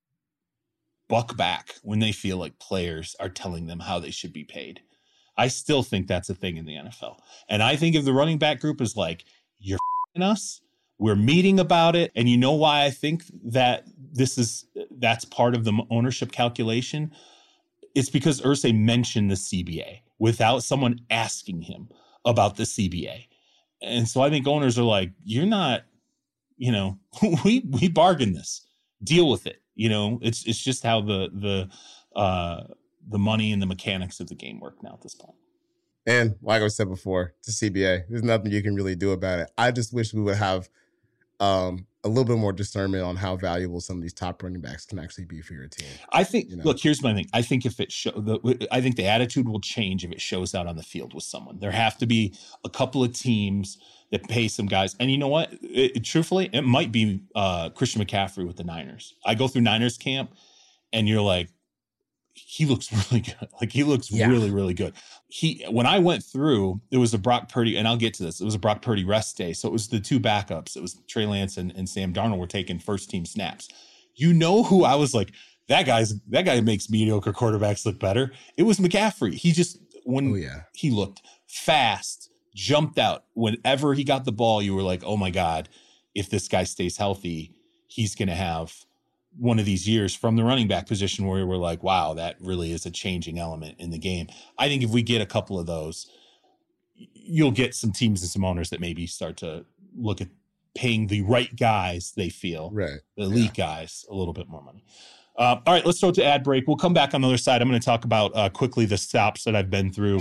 buck back when they feel like players are telling them how they should be paid. I still think that's a thing in the N F L. And I think if the running back group is like, you're f***ing us, we're meeting about it. And you know why I think that this is, that's part of the ownership calculation? It's because Irsay mentioned the C B A without someone asking him about the C B A. And so I think owners are like, you're not, you know, we we bargained this. Deal with it. You know, it's it's just how the the uh, the money and the mechanics of the game work now at this point.
And like I said before, it's a C B A. There's nothing you can really do about it. I just wish we would have um, a little bit more discernment on how valuable some of these top running backs can actually be for your team.
I think,
you know?
Look, here's my thing. I think if it show the, I think the attitude will change if it shows out on the field with someone. There have to be a couple of teams that pay some guys. And you know what? It, it, truthfully, it might be uh, Christian McCaffrey with the Niners. I go through Niners camp and you're like, he looks really good. Like he looks
Yeah.
really, really good. He, when I went through, it was a Brock Purdy, and I'll get to this. It was a Brock Purdy rest day. So it was the two backups. It was Trey Lance and, and Sam Darnold were taking first team snaps. You know who I was like, that guy's, that guy makes mediocre quarterbacks look better. It was McCaffrey. He just, when
Oh, yeah.
he looked fast, jumped out. Whenever he got the ball, you were like, oh my God, if this guy stays healthy, he's going to have one of these years from the running back position where we're like, wow, that really is a changing element in the game. I think if we get a couple of those, you'll get some teams and some owners that maybe start to look at paying the right guys they feel,
Right.
the elite yeah. guys, a little bit more money. Uh, all right, let's throw it to ad break. We'll come back on the other side. I'm going to talk about uh, quickly the stops that I've been through.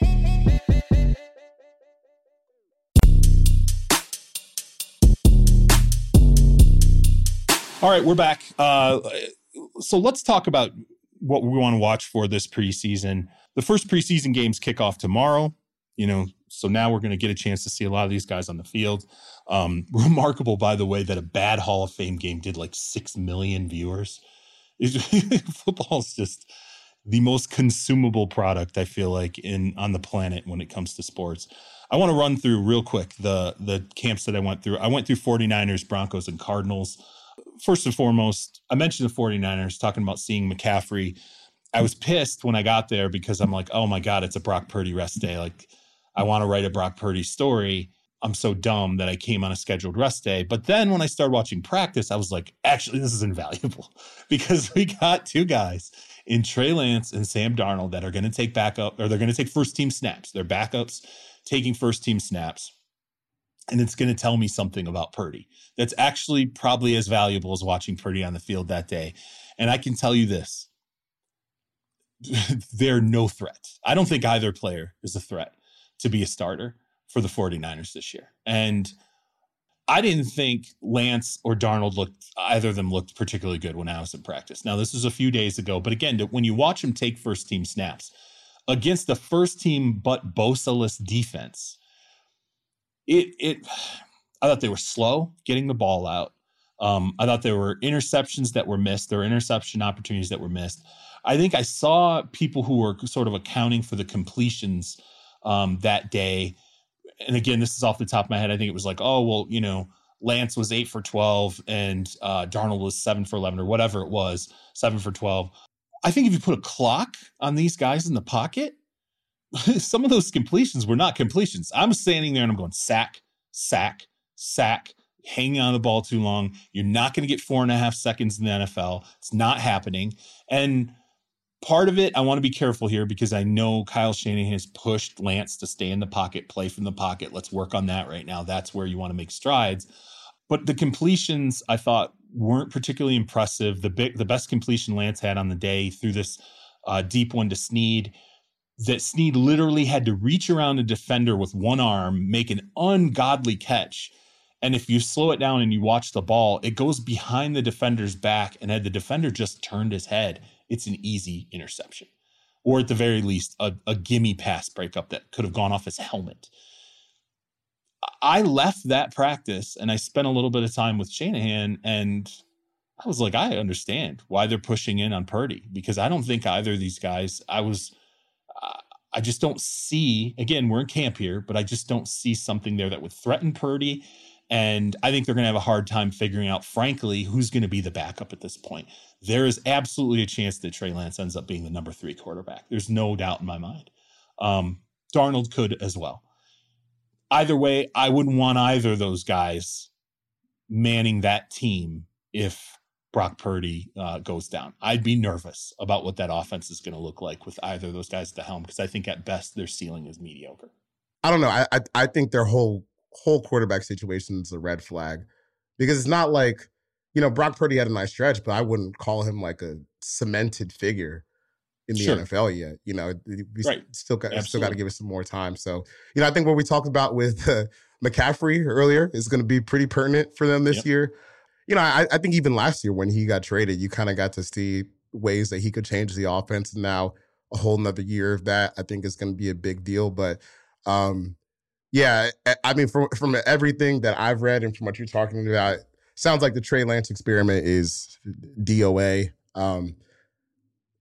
All right, we're back. Uh, so let's talk about what we want to watch for this preseason. The first preseason games kick off tomorrow. You know, so now we're going to get a chance to see a lot of these guys on the field. Um, remarkable, by the way, that a bad Hall of Fame game did like six million viewers. Football is just the most consumable product, I feel like, in on the planet when it comes to sports. I want to run through real quick the the camps that I went through. I went through 49ers, Broncos, and Cardinals. First and foremost, I mentioned the 49ers, talking about seeing McCaffrey. I was pissed when I got there because I'm like, oh my God, it's a Brock Purdy rest day. Like, I want to write a Brock Purdy story. I'm so dumb that I came on a scheduled rest day. But then when I started watching practice, I was like, actually, this is invaluable because we got two guys in Trey Lance and Sam Darnold that are going to take backup, or they're going to take first team snaps. They're backups taking first team snaps. And it's going to tell me something about Purdy that's actually probably as valuable as watching Purdy on the field that day. And I can tell you this, they're no threat. I don't think either player is a threat to be a starter for the 49ers this year. And I didn't think Lance or Darnold looked, either of them looked particularly good when I was in practice. Now, this was a few days ago, but again, when you watch them take first team snaps against the first team but Bosa-less defense, It it I thought they were slow getting the ball out. Um, I thought there were interceptions that were missed. There were interception opportunities that were missed. I think I saw people who were sort of accounting for the completions um, that day. And again, this is off the top of my head. I think it was like, oh, well, you know, Lance was eight for twelve and uh, Darnold was seven for eleven or whatever it was, seven for twelve. I think if you put a clock on these guys in the pocket, some of those completions were not completions. I'm standing there and I'm going sack, sack, sack, hanging on the ball too long. You're not going to get four and a half seconds in the N F L. It's not happening. And part of it, I want to be careful here because I know Kyle Shanahan has pushed Lance to stay in the pocket, play from the pocket. Let's work on that right now. That's where you want to make strides. But the completions, I thought, weren't particularly impressive. The big, the best completion Lance had on the day through this uh, deep one to Snead, that Snead literally had to reach around a defender with one arm, make an ungodly catch. And if you slow it down and you watch the ball, it goes behind the defender's back. And had the defender just turned his head, it's an easy interception. Or at the very least, a, a gimme pass breakup that could have gone off his helmet. I left that practice and I spent a little bit of time with Shanahan, and I was like, I understand why they're pushing in on Purdy, because I don't think either of these guys, I was, uh, I just don't see, again, we're in camp here, but I just don't see something there that would threaten Purdy. And I think they're going to have a hard time figuring out, frankly, who's going to be the backup at this point. There is absolutely a chance that Trey Lance ends up being the number three quarterback. There's no doubt in my mind. Um, Darnold could as well. Either way, I wouldn't want either of those guys manning that team if Brock Purdy uh, goes down. I'd be nervous about what that offense is going to look like with either of those guys at the helm, because I think at best their ceiling is mediocre.
I don't know. I, I I think their whole whole quarterback situation is a red flag, because it's not like, you know, Brock Purdy had a nice stretch, but I wouldn't call him like a cemented figure in the sure. N F L yet. You know, we
right.
still got Absolutely. still got to give it some more time. So, you know, I think what we talked about with uh, McCaffrey earlier is going to be pretty pertinent for them this yep. year. You know, I, I think even last year when he got traded, you kind of got to see ways that he could change the offense. And now a whole nother year of that, I think is going to be a big deal. But um, yeah, I mean, from from everything that I've read and from what you're talking about, sounds like the Trey Lance experiment is D O A. Um,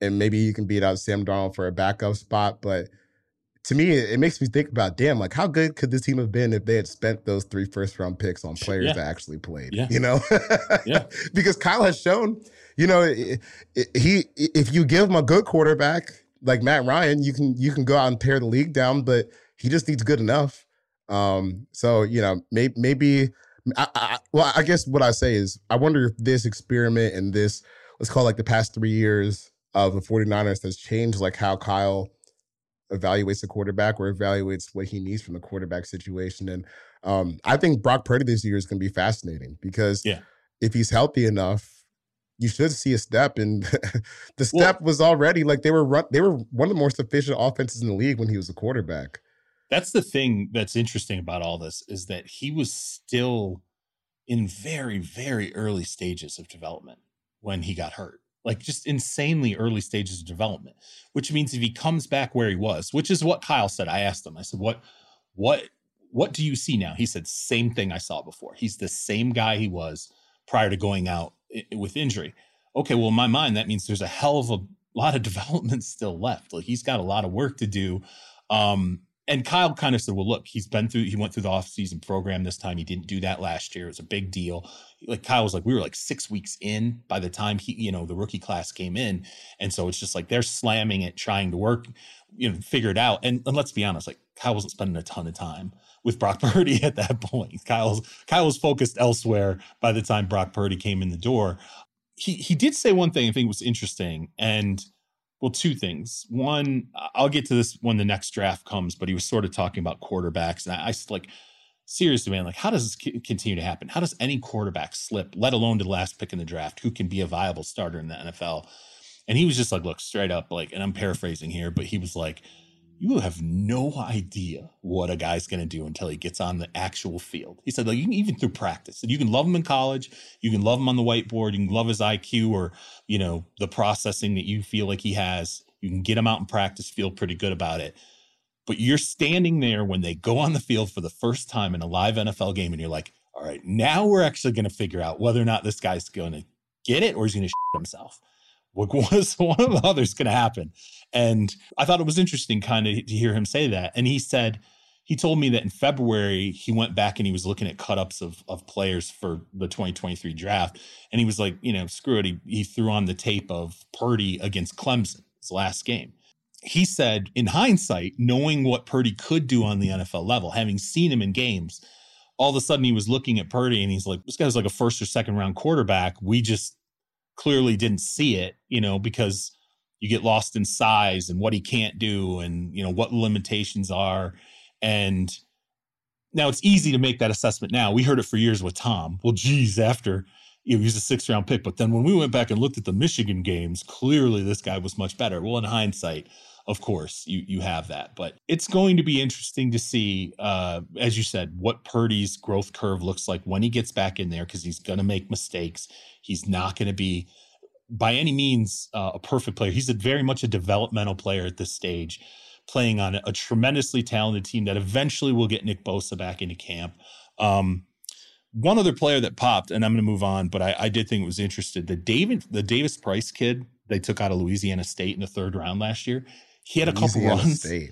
and maybe you can beat out Sam Darnold for a backup spot. But to me, it, it makes me think about, damn, like how good could this team have been if they had spent those three first round picks on players
yeah.
that actually played?
Yeah.
You know,
yeah.
Because Kyle has shown, you know, it, it, he if you give him a good quarterback like Matt Ryan, you can you can go out and tear the league down, but he just needs good enough. Um, so you know, maybe maybe. I, I, well, I guess what I say is I wonder if this experiment and this, let's call it like the past three years of the 49ers has changed like how Kyle evaluates the quarterback or evaluates what he needs from the quarterback situation. And um, I think Brock Purdy this year is going to be fascinating because
yeah.
if he's healthy enough, you should see a step. And the step well, was already like they were run, they were one of the more sufficient offenses in the league when he was a quarterback.
That's the thing that's interesting about all this is that he was still in very, very early stages of development when he got hurt, like just insanely early stages of development, which means if he comes back where he was, which is what Kyle said, I asked him, I said, what, what, what do you see now? He said, same thing I saw before. He's the same guy he was prior to going out with injury. Okay. Well, in my mind, that means there's a hell of a lot of development still left. Like he's got a lot of work to do. Um, And Kyle kind of said, well, look, he's been through, he went through the offseason program this time. He didn't do that last year. It was a big deal. Like Kyle was like, we were like six weeks in by the time he, you know, the rookie class came in. And so it's just like, they're slamming it, trying to work, you know, figure it out. And, and let's be honest, like Kyle wasn't spending a ton of time with Brock Purdy at that point. Kyle's, Kyle was focused elsewhere by the time Brock Purdy came in the door. He, he did say one thing I think was interesting, and well, two things. One, I'll get to this when the next draft comes, but he was sort of talking about quarterbacks. And I, I like, seriously, man, like, how does this c- continue to happen? How does any quarterback slip, let alone to the last pick in the draft, who can be a viable starter in the N F L? And he was just like, look, straight up, like, and I'm paraphrasing here, but he was like, you have no idea what a guy's going to do until he gets on the actual field. He said, like, you can, even through practice, and you can love him in college, you can love him on the whiteboard, you can love his I Q or, you know, the processing that you feel like he has. You can get him out in practice, feel pretty good about it. But you're standing there when they go on the field for the first time in a live N F L game, and you're like, all right, now we're actually going to figure out whether or not this guy's going to get it or he's going to shit himself. What was one of the others going to happen? And I thought it was interesting kind of to hear him say that. And he said, he told me that in February, he went back and he was looking at cut-ups of, of players for the twenty twenty-three draft. And he was like, you know, screw it. He, he threw on the tape of Purdy against Clemson, his last game. He said, in hindsight, knowing what Purdy could do on the N F L level, having seen him in games, all of a sudden he was looking at Purdy and he's like, this guy's like a first or second round quarterback. We just clearly didn't see it, you know, because you get lost in size and what he can't do and, you know, what limitations are. And now it's easy to make that assessment now. We heard it for years with Tom. Well, geez, after you know, he was a sixth round pick. But then when we went back and looked at the Michigan games, clearly this guy was much better. Well, in hindsight, of course, you you have that. But it's going to be interesting to see, uh, as you said, what Purdy's growth curve looks like when he gets back in there, because he's going to make mistakes. He's not going to be, by any means, uh, a perfect player. He's a very much a developmental player at this stage, playing on a, a tremendously talented team that eventually will get Nick Bosa back into camp. Um, one other player that popped, and I'm going to move on, but I, I did think it was interesting. The David, the Davis Price kid they took out of Louisiana State in the third round last year. He had a Louisiana couple runs. State.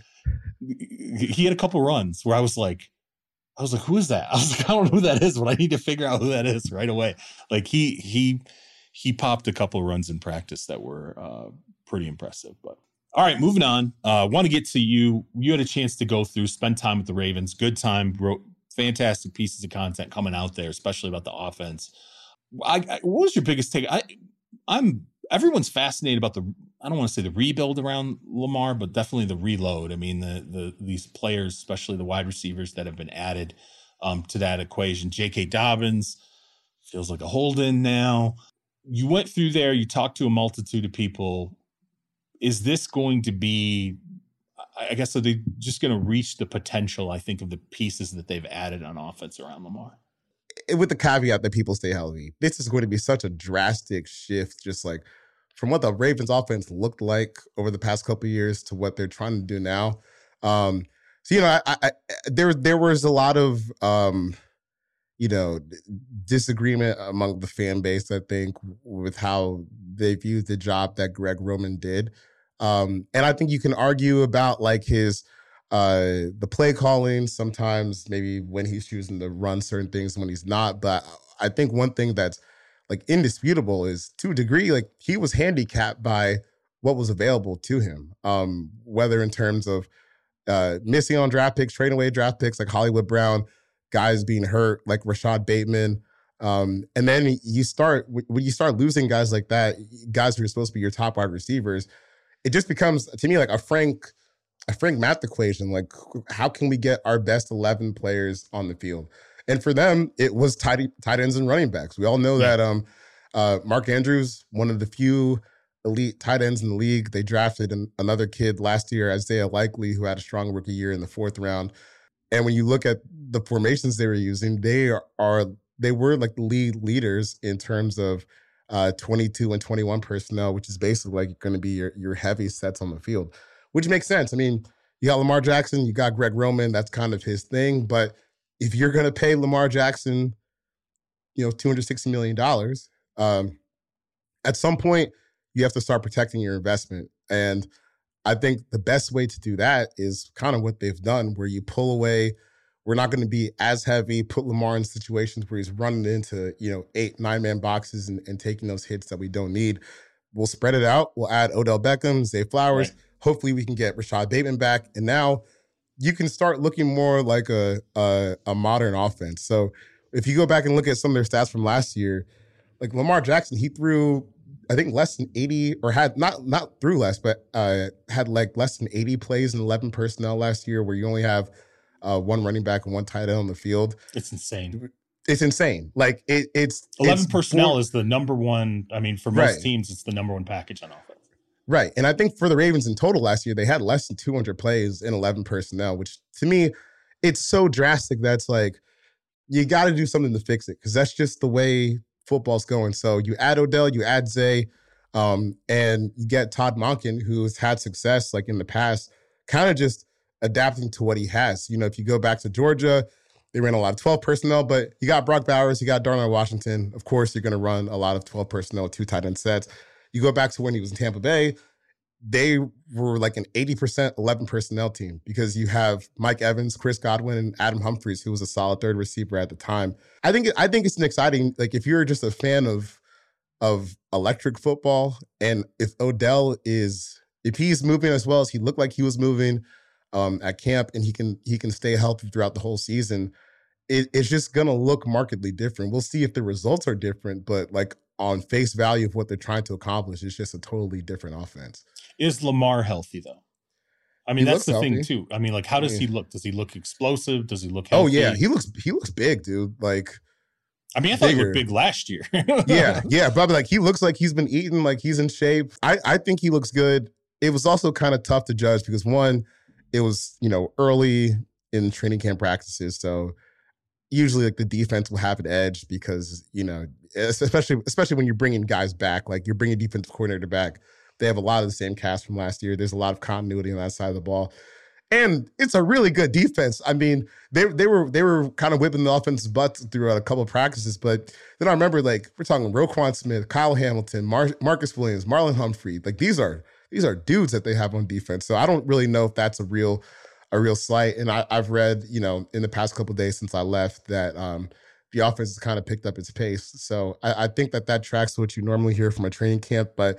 He had a couple runs where I was like, I was like, who is that? I was like, I don't know who that is, but I need to figure out who that is right away. Like he he he popped a couple of runs in practice that were uh, pretty impressive. But all right, moving on. Uh, want to get to you. You had a chance to go through, spend time with the Ravens. Good time. Wrote fantastic pieces of content coming out there, especially about the offense. I, I, what was your biggest take? I I'm everyone's fascinated about the. I don't want to say the rebuild around Lamar, but definitely the reload. I mean, the the these players, especially the wide receivers that have been added um, to that equation. J K. Dobbins feels like a hold-in now. You went through there. You talked to a multitude of people. Is this going to be, I guess, are they just going to reach the potential, I think, of the pieces that they've added on offense around Lamar?
With the caveat that people stay healthy. This is going to be such a drastic shift, just like from what the Ravens offense looked like over the past couple of years to what they're trying to do now. Um, so, you know, I, I, there, there was a lot of, um, you know, disagreement among the fan base, I think, with how they viewed the job that Greg Roman did. Um, and I think you can argue about like his uh, the play calling, sometimes maybe when he's choosing to run certain things, when he's not. But I think one thing that's like indisputable is, to a degree, like he was handicapped by what was available to him, um, whether in terms of uh, missing on draft picks, trading away draft picks like Hollywood Brown, guys being hurt like Rashad Bateman. Um, and then you start, when you start losing guys like that, guys who are supposed to be your top wide receivers, it just becomes, to me, like a frank, a frank math equation. Like, how can we get our best eleven players on the field? And for them, it was tight, tight ends and running backs. We all know yeah. that um, uh, Mark Andrews, one of the few elite tight ends in the league. They drafted an, another kid last year, Isaiah Likely, who had a strong rookie year in the fourth round. And when you look at the formations they were using, they are, are they were like the lead leaders in terms of uh, twenty-two and twenty-one personnel, which is basically like going to be your, your heavy sets on the field, which makes sense. I mean, you got Lamar Jackson, you got Greg Roman, that's kind of his thing. But if you're going to pay Lamar Jackson, you know, two hundred sixty million dollars, um, at some point, you have to start protecting your investment. And I think the best way to do that is kind of what they've done, where you pull away. We're not going to be as heavy, put Lamar in situations where he's running into, you know, eight, nine-man boxes and, and taking those hits that we don't need. We'll spread it out. We'll add Odell Beckham, Zay Flowers. Right. Hopefully we can get Rashad Bateman back. And now you can start looking more like a, a, a modern offense. So if you go back and look at some of their stats from last year, like Lamar Jackson, he threw, I think, less than eighty, or had not not through less, but uh, had like less than eighty plays in eleven personnel last year, where you only have uh, one running back and one tight end on the field.
It's insane.
It's insane. Like it, it's
eleven
it's
personnel
for,
is the number one. I mean, for most
right.
teams, it's the number one package on offense.
Right, and I think for the Ravens in total last year, they had less than two hundred plays in eleven personnel, which to me, it's so drastic that's like you got to do something to fix it, because that's just the way football's going. So you add Odell, you add Zay, um, and you get Todd Monken, who's had success like in the past, kind of just adapting to what he has. You know, if you go back to Georgia, they ran a lot of twelve personnel, but you got Brock Bowers, you got Darnell Washington. Of course, you're going to run a lot of twelve personnel, two tight end sets. You go back to when he was in Tampa Bay, they were like an eighty percent eleven personnel team, because you have Mike Evans, Chris Godwin, and Adam Humphries, who was a solid third receiver at the time. I think I think it's an exciting, like if you're just a fan of of electric football, and if Odell is, if he's moving as well as he looked like he was moving um, at camp, and he can he can stay healthy throughout the whole season, it, it's just gonna look markedly different. We'll see if the results are different, but like on face value of what they're trying to accomplish, it's just a totally different offense.
Is Lamar healthy though? I mean,
He
that's the
looks
thing
healthy.
too. I mean, like, how does
Yeah.
he look? Does he look explosive? Does he look healthy?
Oh yeah, he looks he looks big, dude. Like,
I mean, I thought he
bigger.
looked big last year.
yeah, yeah, but like he looks like he's been eating, like he's in shape. I I think he looks good. It was also kind of tough to judge because one, it was, you know, early in training camp practices, so usually like the defense will have an edge because, you know, especially especially when you're bringing guys back, like you're bringing defensive coordinator back. They have a lot of the same cast from last year. There's a lot of continuity on that side of the ball. And it's a really good defense. I mean, they they were they were kind of whipping the offense's butt throughout a couple of practices, but then I remember, like, we're talking Roquan Smith, Kyle Hamilton, Mar- Marcus Williams, Marlon Humphrey. Like, these are these are dudes that they have on defense. So I don't really know if that's a real a real slight. And I, I've read, you know, in the past couple of days since I left that um, the offense has kind of picked up its pace. So I, I think that that tracks to what you normally hear from a training camp. But,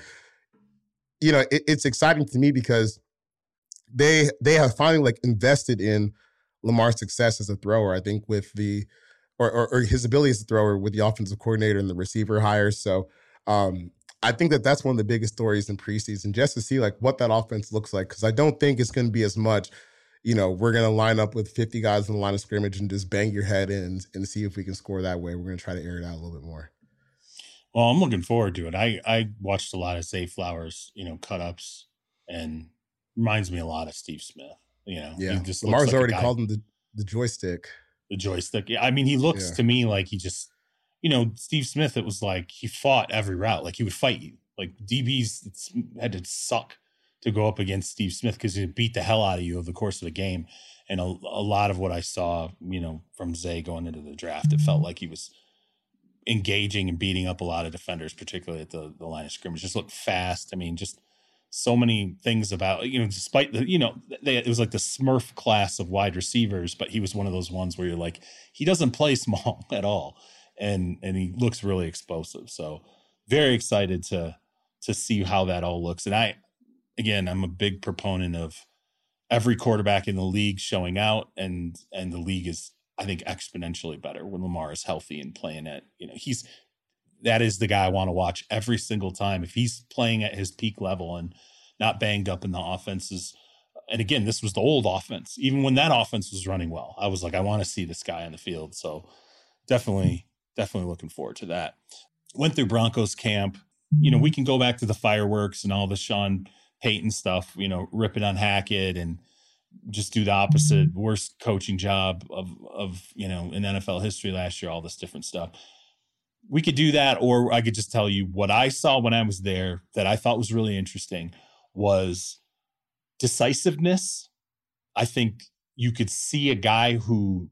you know, it, it's exciting to me because they they have finally like invested in Lamar's success as a thrower. I think with the or, or, or his ability as a thrower with the offensive coordinator and the receiver hires. So um, I think that that's one of the biggest stories in preseason, just to see like what that offense looks like. Because I don't think it's going to be as much, you know, we're going to line up with fifty guys in the line of scrimmage and just bang your head in and, and see if we can score that way. We're going to try to air it out a little bit more.
Well, I'm looking forward to it. I, I watched a lot of Zay Flowers, you know, cut-ups, and reminds me a lot of Steve Smith. You know,
Yeah,
he just
Lamar's
looks like
already
a guy,
called him the, the joystick.
the joystick. Yeah, I mean, he looks
Yeah.
to me like he just, you know, Steve Smith, it was like he fought every route. Like he would fight you. Like D Bs it's, had to suck to go up against Steve Smith because he beat the hell out of you over the course of the game. And a, a lot of what I saw, you know, from Zay going into the draft, it felt like he was engaging and beating up a lot of defenders, particularly at the, the line of scrimmage. Just looked fast. I mean, just so many things about, you know, despite the, you know, they, it was like the Smurf class of wide receivers, but he was one of those ones where you're like, he doesn't play small at all. And, and he looks really explosive. So very excited to, to see how that all looks. And I, again, I'm a big proponent of every quarterback in the league showing out, and, and the league is, I think, exponentially better when Lamar is healthy and playing at, you know, he's, that is the guy I want to watch every single time. If he's playing at his peak level and not banged up in the offenses. And again, this was the old offense. Even when that offense was running well, I was like, I want to see this guy on the field. So definitely, definitely looking forward to that. Went through Broncos camp. You know, we can go back to the fireworks and all the Sean Payton stuff, you know, ripping on Hackett and just do the opposite, worst coaching job of, of, you know, in N F L history last year, all this different stuff. We could do that, or I could just tell you what I saw when I was there that I thought was really interesting was decisiveness. I think you could see a guy who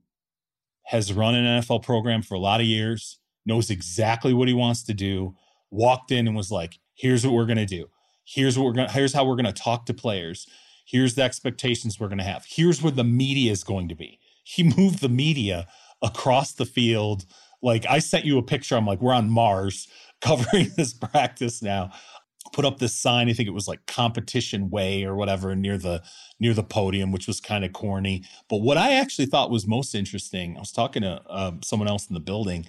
has run an N F L program for a lot of years, knows exactly what he wants to do, walked in and was like, here's what we're going to do. Here's what we're going to, here's how we're going to talk to players. Here's the expectations we're going to have. Here's where the media is going to be. He moved the media across the field. Like, I sent you a picture. I'm like, we're on Mars covering this practice now. Put up this sign. I think it was like Competition Way or whatever near the near the podium, which was kind of corny. But what I actually thought was most interesting, I was talking to um, someone else in the building,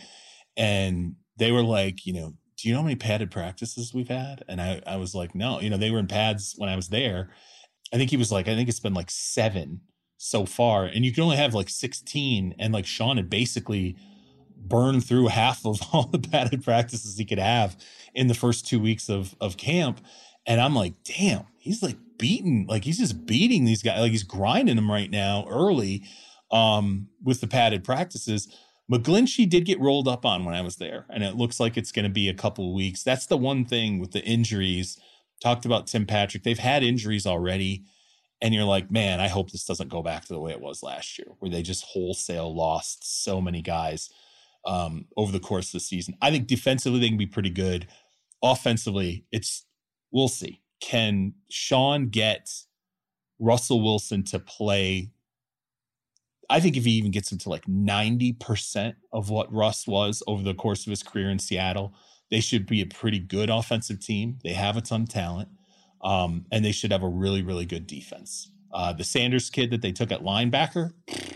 and they were like, you know, do you know how many padded practices we've had? And I, I was like, no, you know, they were in pads when I was there. I think he was like, I think it's been like seven so far. And you can only have like sixteen. And like Sean had basically burned through half of all the padded practices he could have in the first two weeks of, of camp. And I'm like, damn, he's like beating, like he's just beating these guys. Like he's grinding them right now early um, with the padded practices. McGlinchey did get rolled up on when I was there, and it looks like it's going to be a couple of weeks. That's the one thing with the injuries. Talked about Tim Patrick. They've had injuries already, and you're like, man, I hope this doesn't go back to the way it was last year, where they just wholesale lost so many guys um, over the course of the season. I think defensively they can be pretty good. Offensively, it's we'll see. Can Sean get Russell Wilson to play? I think if he even gets him to like ninety percent of what Russ was over the course of his career in Seattle, they should be a pretty good offensive team. They have a ton of talent, um, and they should have a really, really good defense. Uh, the Sanders kid that they took at linebacker,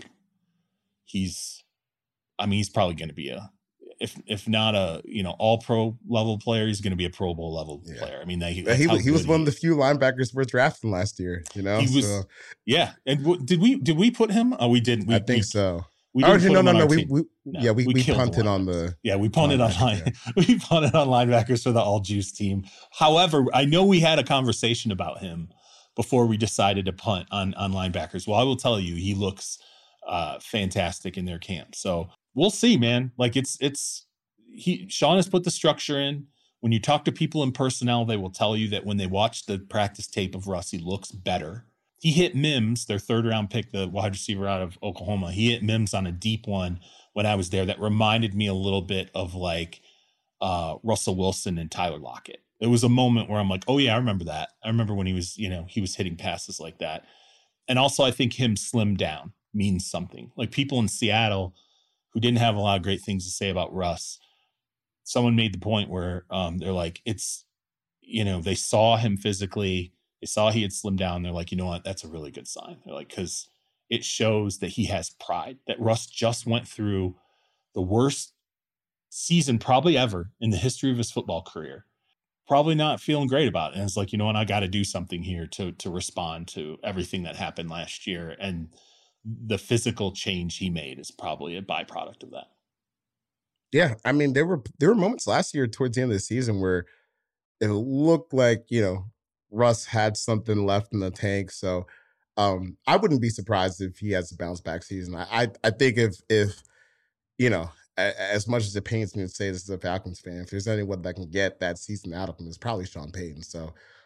he's, I mean, he's probably going to be a, if if not a, you know, all pro level player, he's going to be a Pro Bowl level yeah. player. I mean, they,
he, he was one of the few linebackers worth drafting last year, you know?
He was,
so.
Yeah. And w- did we, did we put him? Oh, we didn't. We,
I think
we,
so.
We
oh, no, no, no.
We,
we,
no.
Yeah, we,
we,
we punted on the.
Yeah, we punted on line. Yeah. We punted on linebackers for the all juice team. However, I know we had a conversation about him before we decided to punt on, on linebackers. Well, I will tell you, he looks uh, fantastic in their camp. So we'll see, man. Like it's, it's, he, Sean has put the structure in. When you talk to people in personnel, they will tell you that when they watch the practice tape of Russ, he looks better. He hit Mims, their third round pick, the wide receiver out of Oklahoma. He hit Mims on a deep one when I was there that reminded me a little bit of like uh, Russell Wilson and Tyler Lockett. It was a moment where I'm like, oh yeah, I remember that. I remember when he was, you know, he was hitting passes like that. And also I think him slimmed down means something. Like people in Seattle who didn't have a lot of great things to say about Russ, someone made the point where um, they're like, it's, you know, they saw him physically, they saw he had slimmed down. They're like, you know what? That's a really good sign. They're like, because it shows that he has pride, that Russ just went through the worst season probably ever in the history of his football career. Probably not feeling great about it. And it's like, you know what? I got to do something here to, to respond to everything that happened last year. And the physical change he made is probably a byproduct of that.
Yeah. I mean, there were, there were moments last year towards the end of the season where it looked like, you know, Russ had something left in the tank. So um, I wouldn't be surprised if he has a bounce back season. I, I, I think if, if, you know, a, as much as it pains me to say this as a Falcons fan, if there's anyone that can get that season out of him, it's probably Sean Payton. So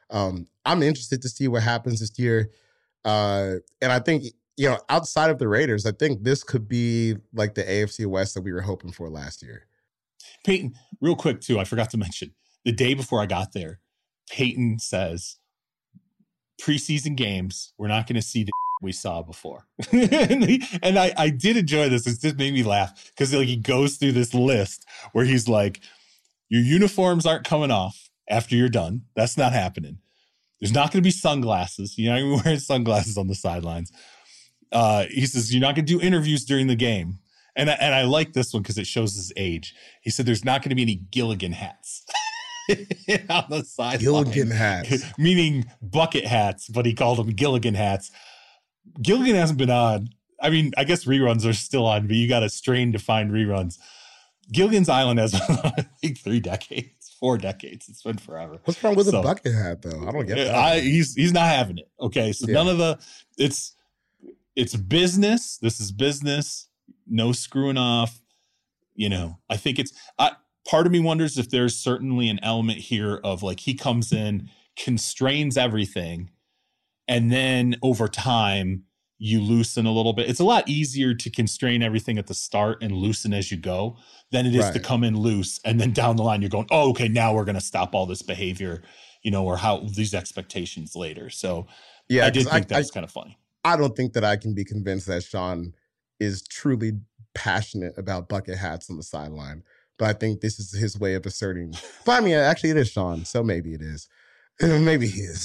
Um, I'm interested to see what happens this year. Uh, and I think, you know, outside of the Raiders, I think this could be like the A F C West that we were hoping for last year.
Peyton, real quick too, I forgot to mention, the day before I got there, Peyton says, preseason games, we're not going to see the we saw before. and he, and I, I did enjoy this. It just made me laugh because like he goes through this list where he's like, your uniforms aren't coming off after you're done. That's not happening. There's not going to be sunglasses. You're not even wearing sunglasses on the sidelines. Uh, he says, you're not going to do interviews during the game. And I, and I like this one because it shows his age. He said, there's not going to be any Gilligan hats. on the sideline.
Gilligan hats.
Meaning bucket hats, but he called them Gilligan hats. Gilligan hasn't been on. I mean, I guess reruns are still on, but you got to strain to find reruns. Gilligan's Island has I think three decades, four decades. It's been forever.
What's wrong with
so,
a bucket hat, though? I don't get that.
I, he's he's not having it. Okay, so yeah. none of the it's it's business. This is business. No screwing off. You know, I think it's. I, part of me wonders if there's certainly an element here of like he comes in, constrains everything, and then over time you loosen a little bit. It's a lot easier to constrain everything at the start and loosen as you go than it is right. to come in loose. And then down the line, you're going, oh, okay, now we're going to stop all this behavior, you know, or how these expectations later. So yeah, I did think I, that I, was kind of funny.
I don't think that I can be convinced that Sean is truly passionate about bucket hats on the sideline, but I think this is his way of asserting. But I mean, actually it is Sean. So maybe it is. Maybe he is.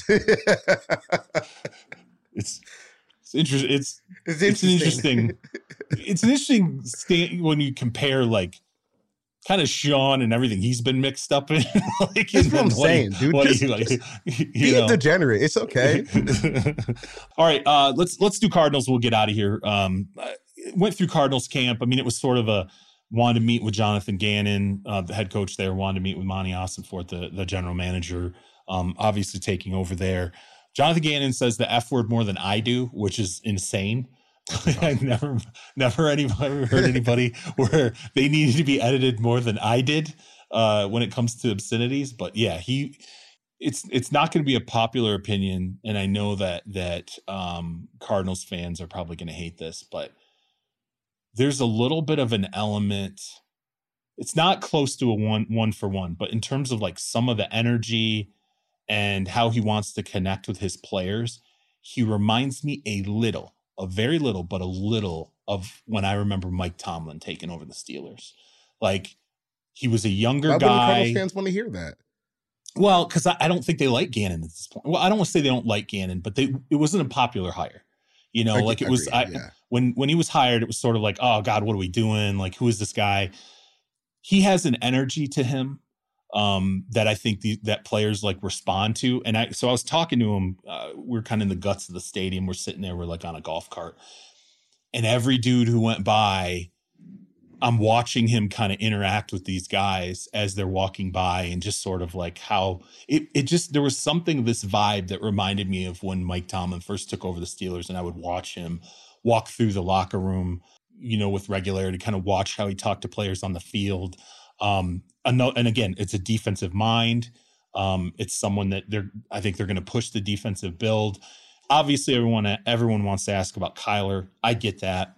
it's, It's interesting. It's it's, it's an interesting. It's an interesting stand when you compare like kind of Sean and everything he's been mixed up in. like,
That's what I'm saying, he, dude. Just,
he, like,
you be know. degenerate. It's okay.
All right, uh, let's let's do Cardinals. We'll get out of here. Um, I went through Cardinals camp. I mean, it was sort of a wanted to meet with Jonathan Gannon, uh, the head coach there. Wanted to meet with Monty Ossenfort, the the general manager. Um, obviously taking over there. Jonathan Gannon says the F word more than I do, which is insane. I've never, never anybody heard anybody where they needed to be edited more than I did uh, when it comes to obscenities. But yeah, he, it's it's not going to be a popular opinion, and I know that that um, Cardinals fans are probably going to hate this, but there's a little bit of an element. It's not close to a one one for one, but in terms of like some of the energy and how he wants to connect with his players, he reminds me a little, a very little, but a little of when I remember Mike Tomlin taking over the Steelers. Like he was a younger
Why
guy.
Why Cardinals fans want to hear that?
Well, because I, I don't think they like Gannon at this point. Well, I don't want to say they don't like Gannon, but they it wasn't a popular hire. You know, I like it was agree, I, yeah. when when he was hired, it was sort of like, oh God, what are we doing? Like, who is this guy? He has an energy to him um, that I think the, that players like respond to. And I, so I was talking to him, uh, we're kind of in the guts of the stadium. We're sitting there, we're like on a golf cart, and every dude who went by, I'm watching him kind of interact with these guys as they're walking by, and just sort of like how it, it just, there was something, this vibe that reminded me of when Mike Tomlin first took over the Steelers, and I would watch him walk through the locker room, you know, with regularity, kind of watch how he talked to players on the field. Um, and, and again, it's a defensive mind. Um, it's someone that they're, I think they're going to push the defensive build. Obviously, everyone, everyone wants to ask about Kyler. I get that.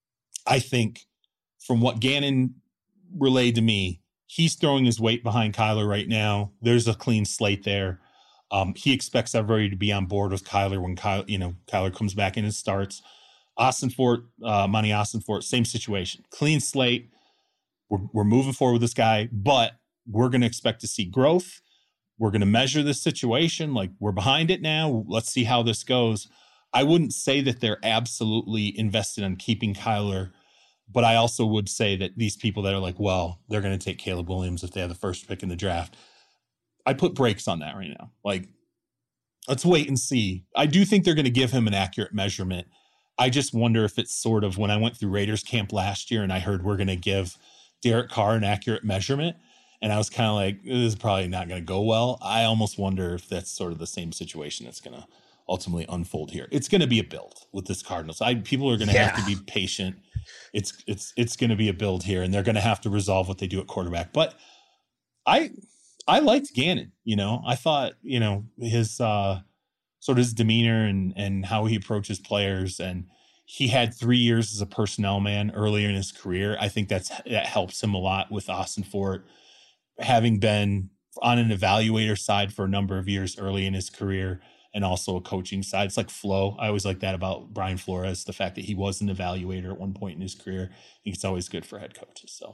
I think from what Gannon relayed to me, he's throwing his weight behind Kyler right now. There's a clean slate there. Um, he expects everybody to be on board with Kyler when Kyler, you know, Kyler comes back in and starts. Ossenfort, uh, Monty Ossenfort, same situation. Clean slate. We're, we're moving forward with this guy, but we're going to expect to see growth. We're going to measure this situation. Like, we're behind it now. Let's see how this goes. I wouldn't say that they're absolutely invested in keeping Kyler, but I also would say that these people that are like, well, they're going to take Caleb Williams if they have the first pick in the draft, I put brakes on that right now. Like, let's wait and see. I do think they're going to give him an accurate measurement. I just wonder if it's sort of when I went through Raiders camp last year and I heard we're going to give Derek Carr an accurate measurement, and I was kind of like, this is probably not going to go well. I almost wonder if that's sort of the same situation that's going to ultimately unfold here. It's going to be a build with this Cardinals. I, people are going to yeah. have to be patient. It's it's it's going to be a build here, and they're going to have to resolve what they do at quarterback. But I I liked Gannon. You know, I thought, you know, his uh, sort of his demeanor and and how he approaches players, and he had three years as a personnel man earlier in his career. I think that's that helps him a lot with Austin Fort, having been on an evaluator side for a number of years early in his career, and also a coaching side. It's like flow. I always like that about Brian Flores, the fact that he was an evaluator at one point in his career. I think it's always good for head coaches. So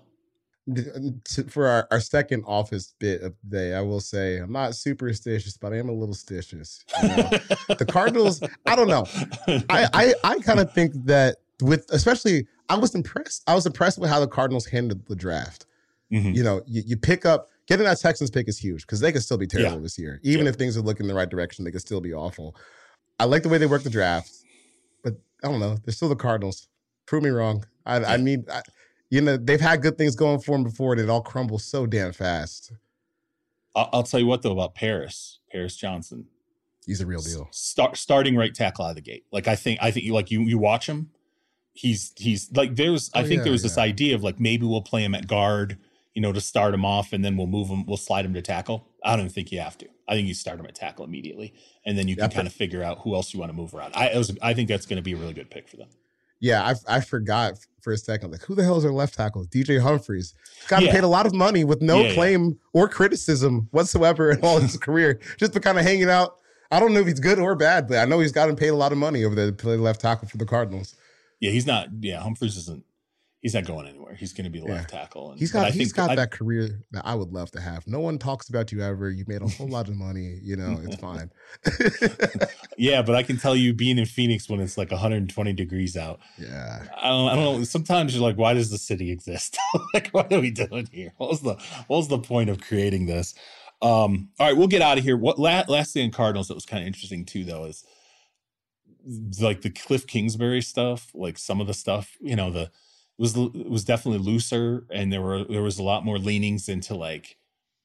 for our, our second office bit of the day, I will say I'm not superstitious, but I am a little stitious. You know? The Cardinals, I don't know. I I, I kind of think that with, especially, I was impressed. I was impressed with how the Cardinals handled the draft. Mm-hmm. You know, you, you pick up, getting that Texans pick is huge because they could still be terrible yeah. this year. Even yeah. if things are looking in the right direction, they could still be awful. I like the way they work the draft, but I don't know. They're still the Cardinals. Prove me wrong. I, yeah. I need, I, you know, they've had good things going for them before, and it all crumbles so damn fast.
I'll, I'll tell you what, though, about Paris, Paris Johnson.
He's a real deal.
Start, starting right tackle out of the gate. Like, I think, I think you like you, you watch him. He's, he's like, there's, oh, I think yeah, there was yeah. this idea of like, maybe we'll play him at guard, you know, to start him off, and then we'll move him, we'll slide him to tackle. I don't think you have to. I think you start him at tackle immediately, and then you can yep. kind of figure out who else you want to move around. I, it was, I think that's going to be a really good pick for them.
Yeah, I I forgot for a second. Like, who the hell is their left tackle? D J Humphries. Got yeah. paid a lot of money with no yeah, claim yeah. or criticism whatsoever in all his career. Just been kind of hanging out. I don't know if he's good or bad, but I know he's gotten paid a lot of money over there to play left tackle for the Cardinals.
Yeah, he's not. Yeah, Humphries isn't. He's not going anywhere. He's going to be the yeah. left tackle. And,
he's got. He's
think,
got
I,
that career that I would love to have. No one talks about you ever. You made a whole lot of money. You know, it's fine.
Yeah, but I can tell you, being in Phoenix when it's like one hundred twenty degrees out.
Yeah.
I don't. I don't know. Sometimes you're like, why does the city exist? Like, what are we doing here? What was the What was the point of creating this? Um, all right, we'll get out of here. What last, last thing in Cardinals that was kind of interesting too, though, is like the Cliff Kingsbury stuff. Like some of the stuff, you know, the. It was it was definitely looser, and there were there was a lot more leanings into, like,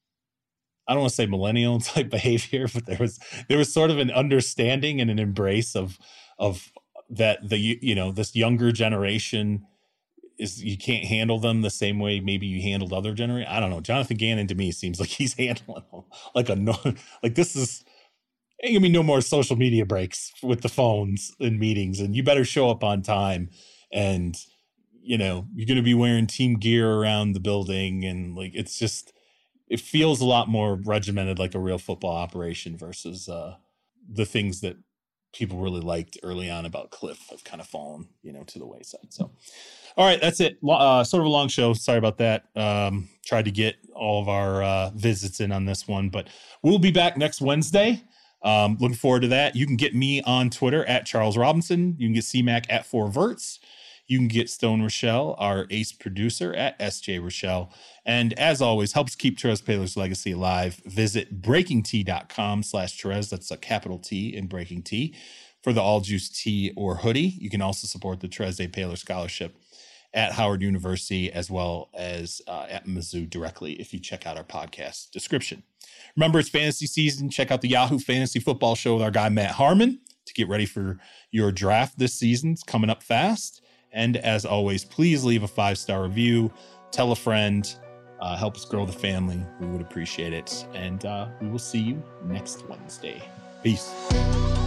I don't want to say millennial type behavior, but there was there was sort of an understanding and an embrace of of that the you know this younger generation is, you can't handle them the same way maybe you handled other generation. I don't know. Jonathan Gannon to me seems like he's handling them like a no, like this is ain't gonna be no more social media breaks with the phones and meetings, and you better show up on time, and you know, you're going to be wearing team gear around the building. And like, it's just, it feels a lot more regimented, like a real football operation versus uh, the things that people really liked early on about Cliff have kind of fallen, you know, to the wayside. So, all right, that's it. Uh, sort of a long show. Sorry about that. Um, tried to get all of our uh, visits in on this one, but we'll be back next Wednesday. Um, looking forward to that. You can get me on Twitter at Charles Robinson. You can get C Mac at Four Verts. You can get Stone Rochelle, our ace producer, at S J Rochelle. And as always, helps keep Terez Paylor's legacy alive. Visit breaking-t.com slash Terez. That's a capital T in Breaking T for the All Juice tee or hoodie. You can also support the Terez A. Paylor Scholarship at Howard University, as well as uh, at Mizzou directly if you check out our podcast description. Remember, it's fantasy season. Check out the Yahoo Fantasy Football Show with our guy Matt Harmon to get ready for your draft this season. It's coming up fast. And as always, please leave a five-star review. Tell a friend. Uh, help us grow the family. We would appreciate it. And uh, we will see you next Wednesday. Peace.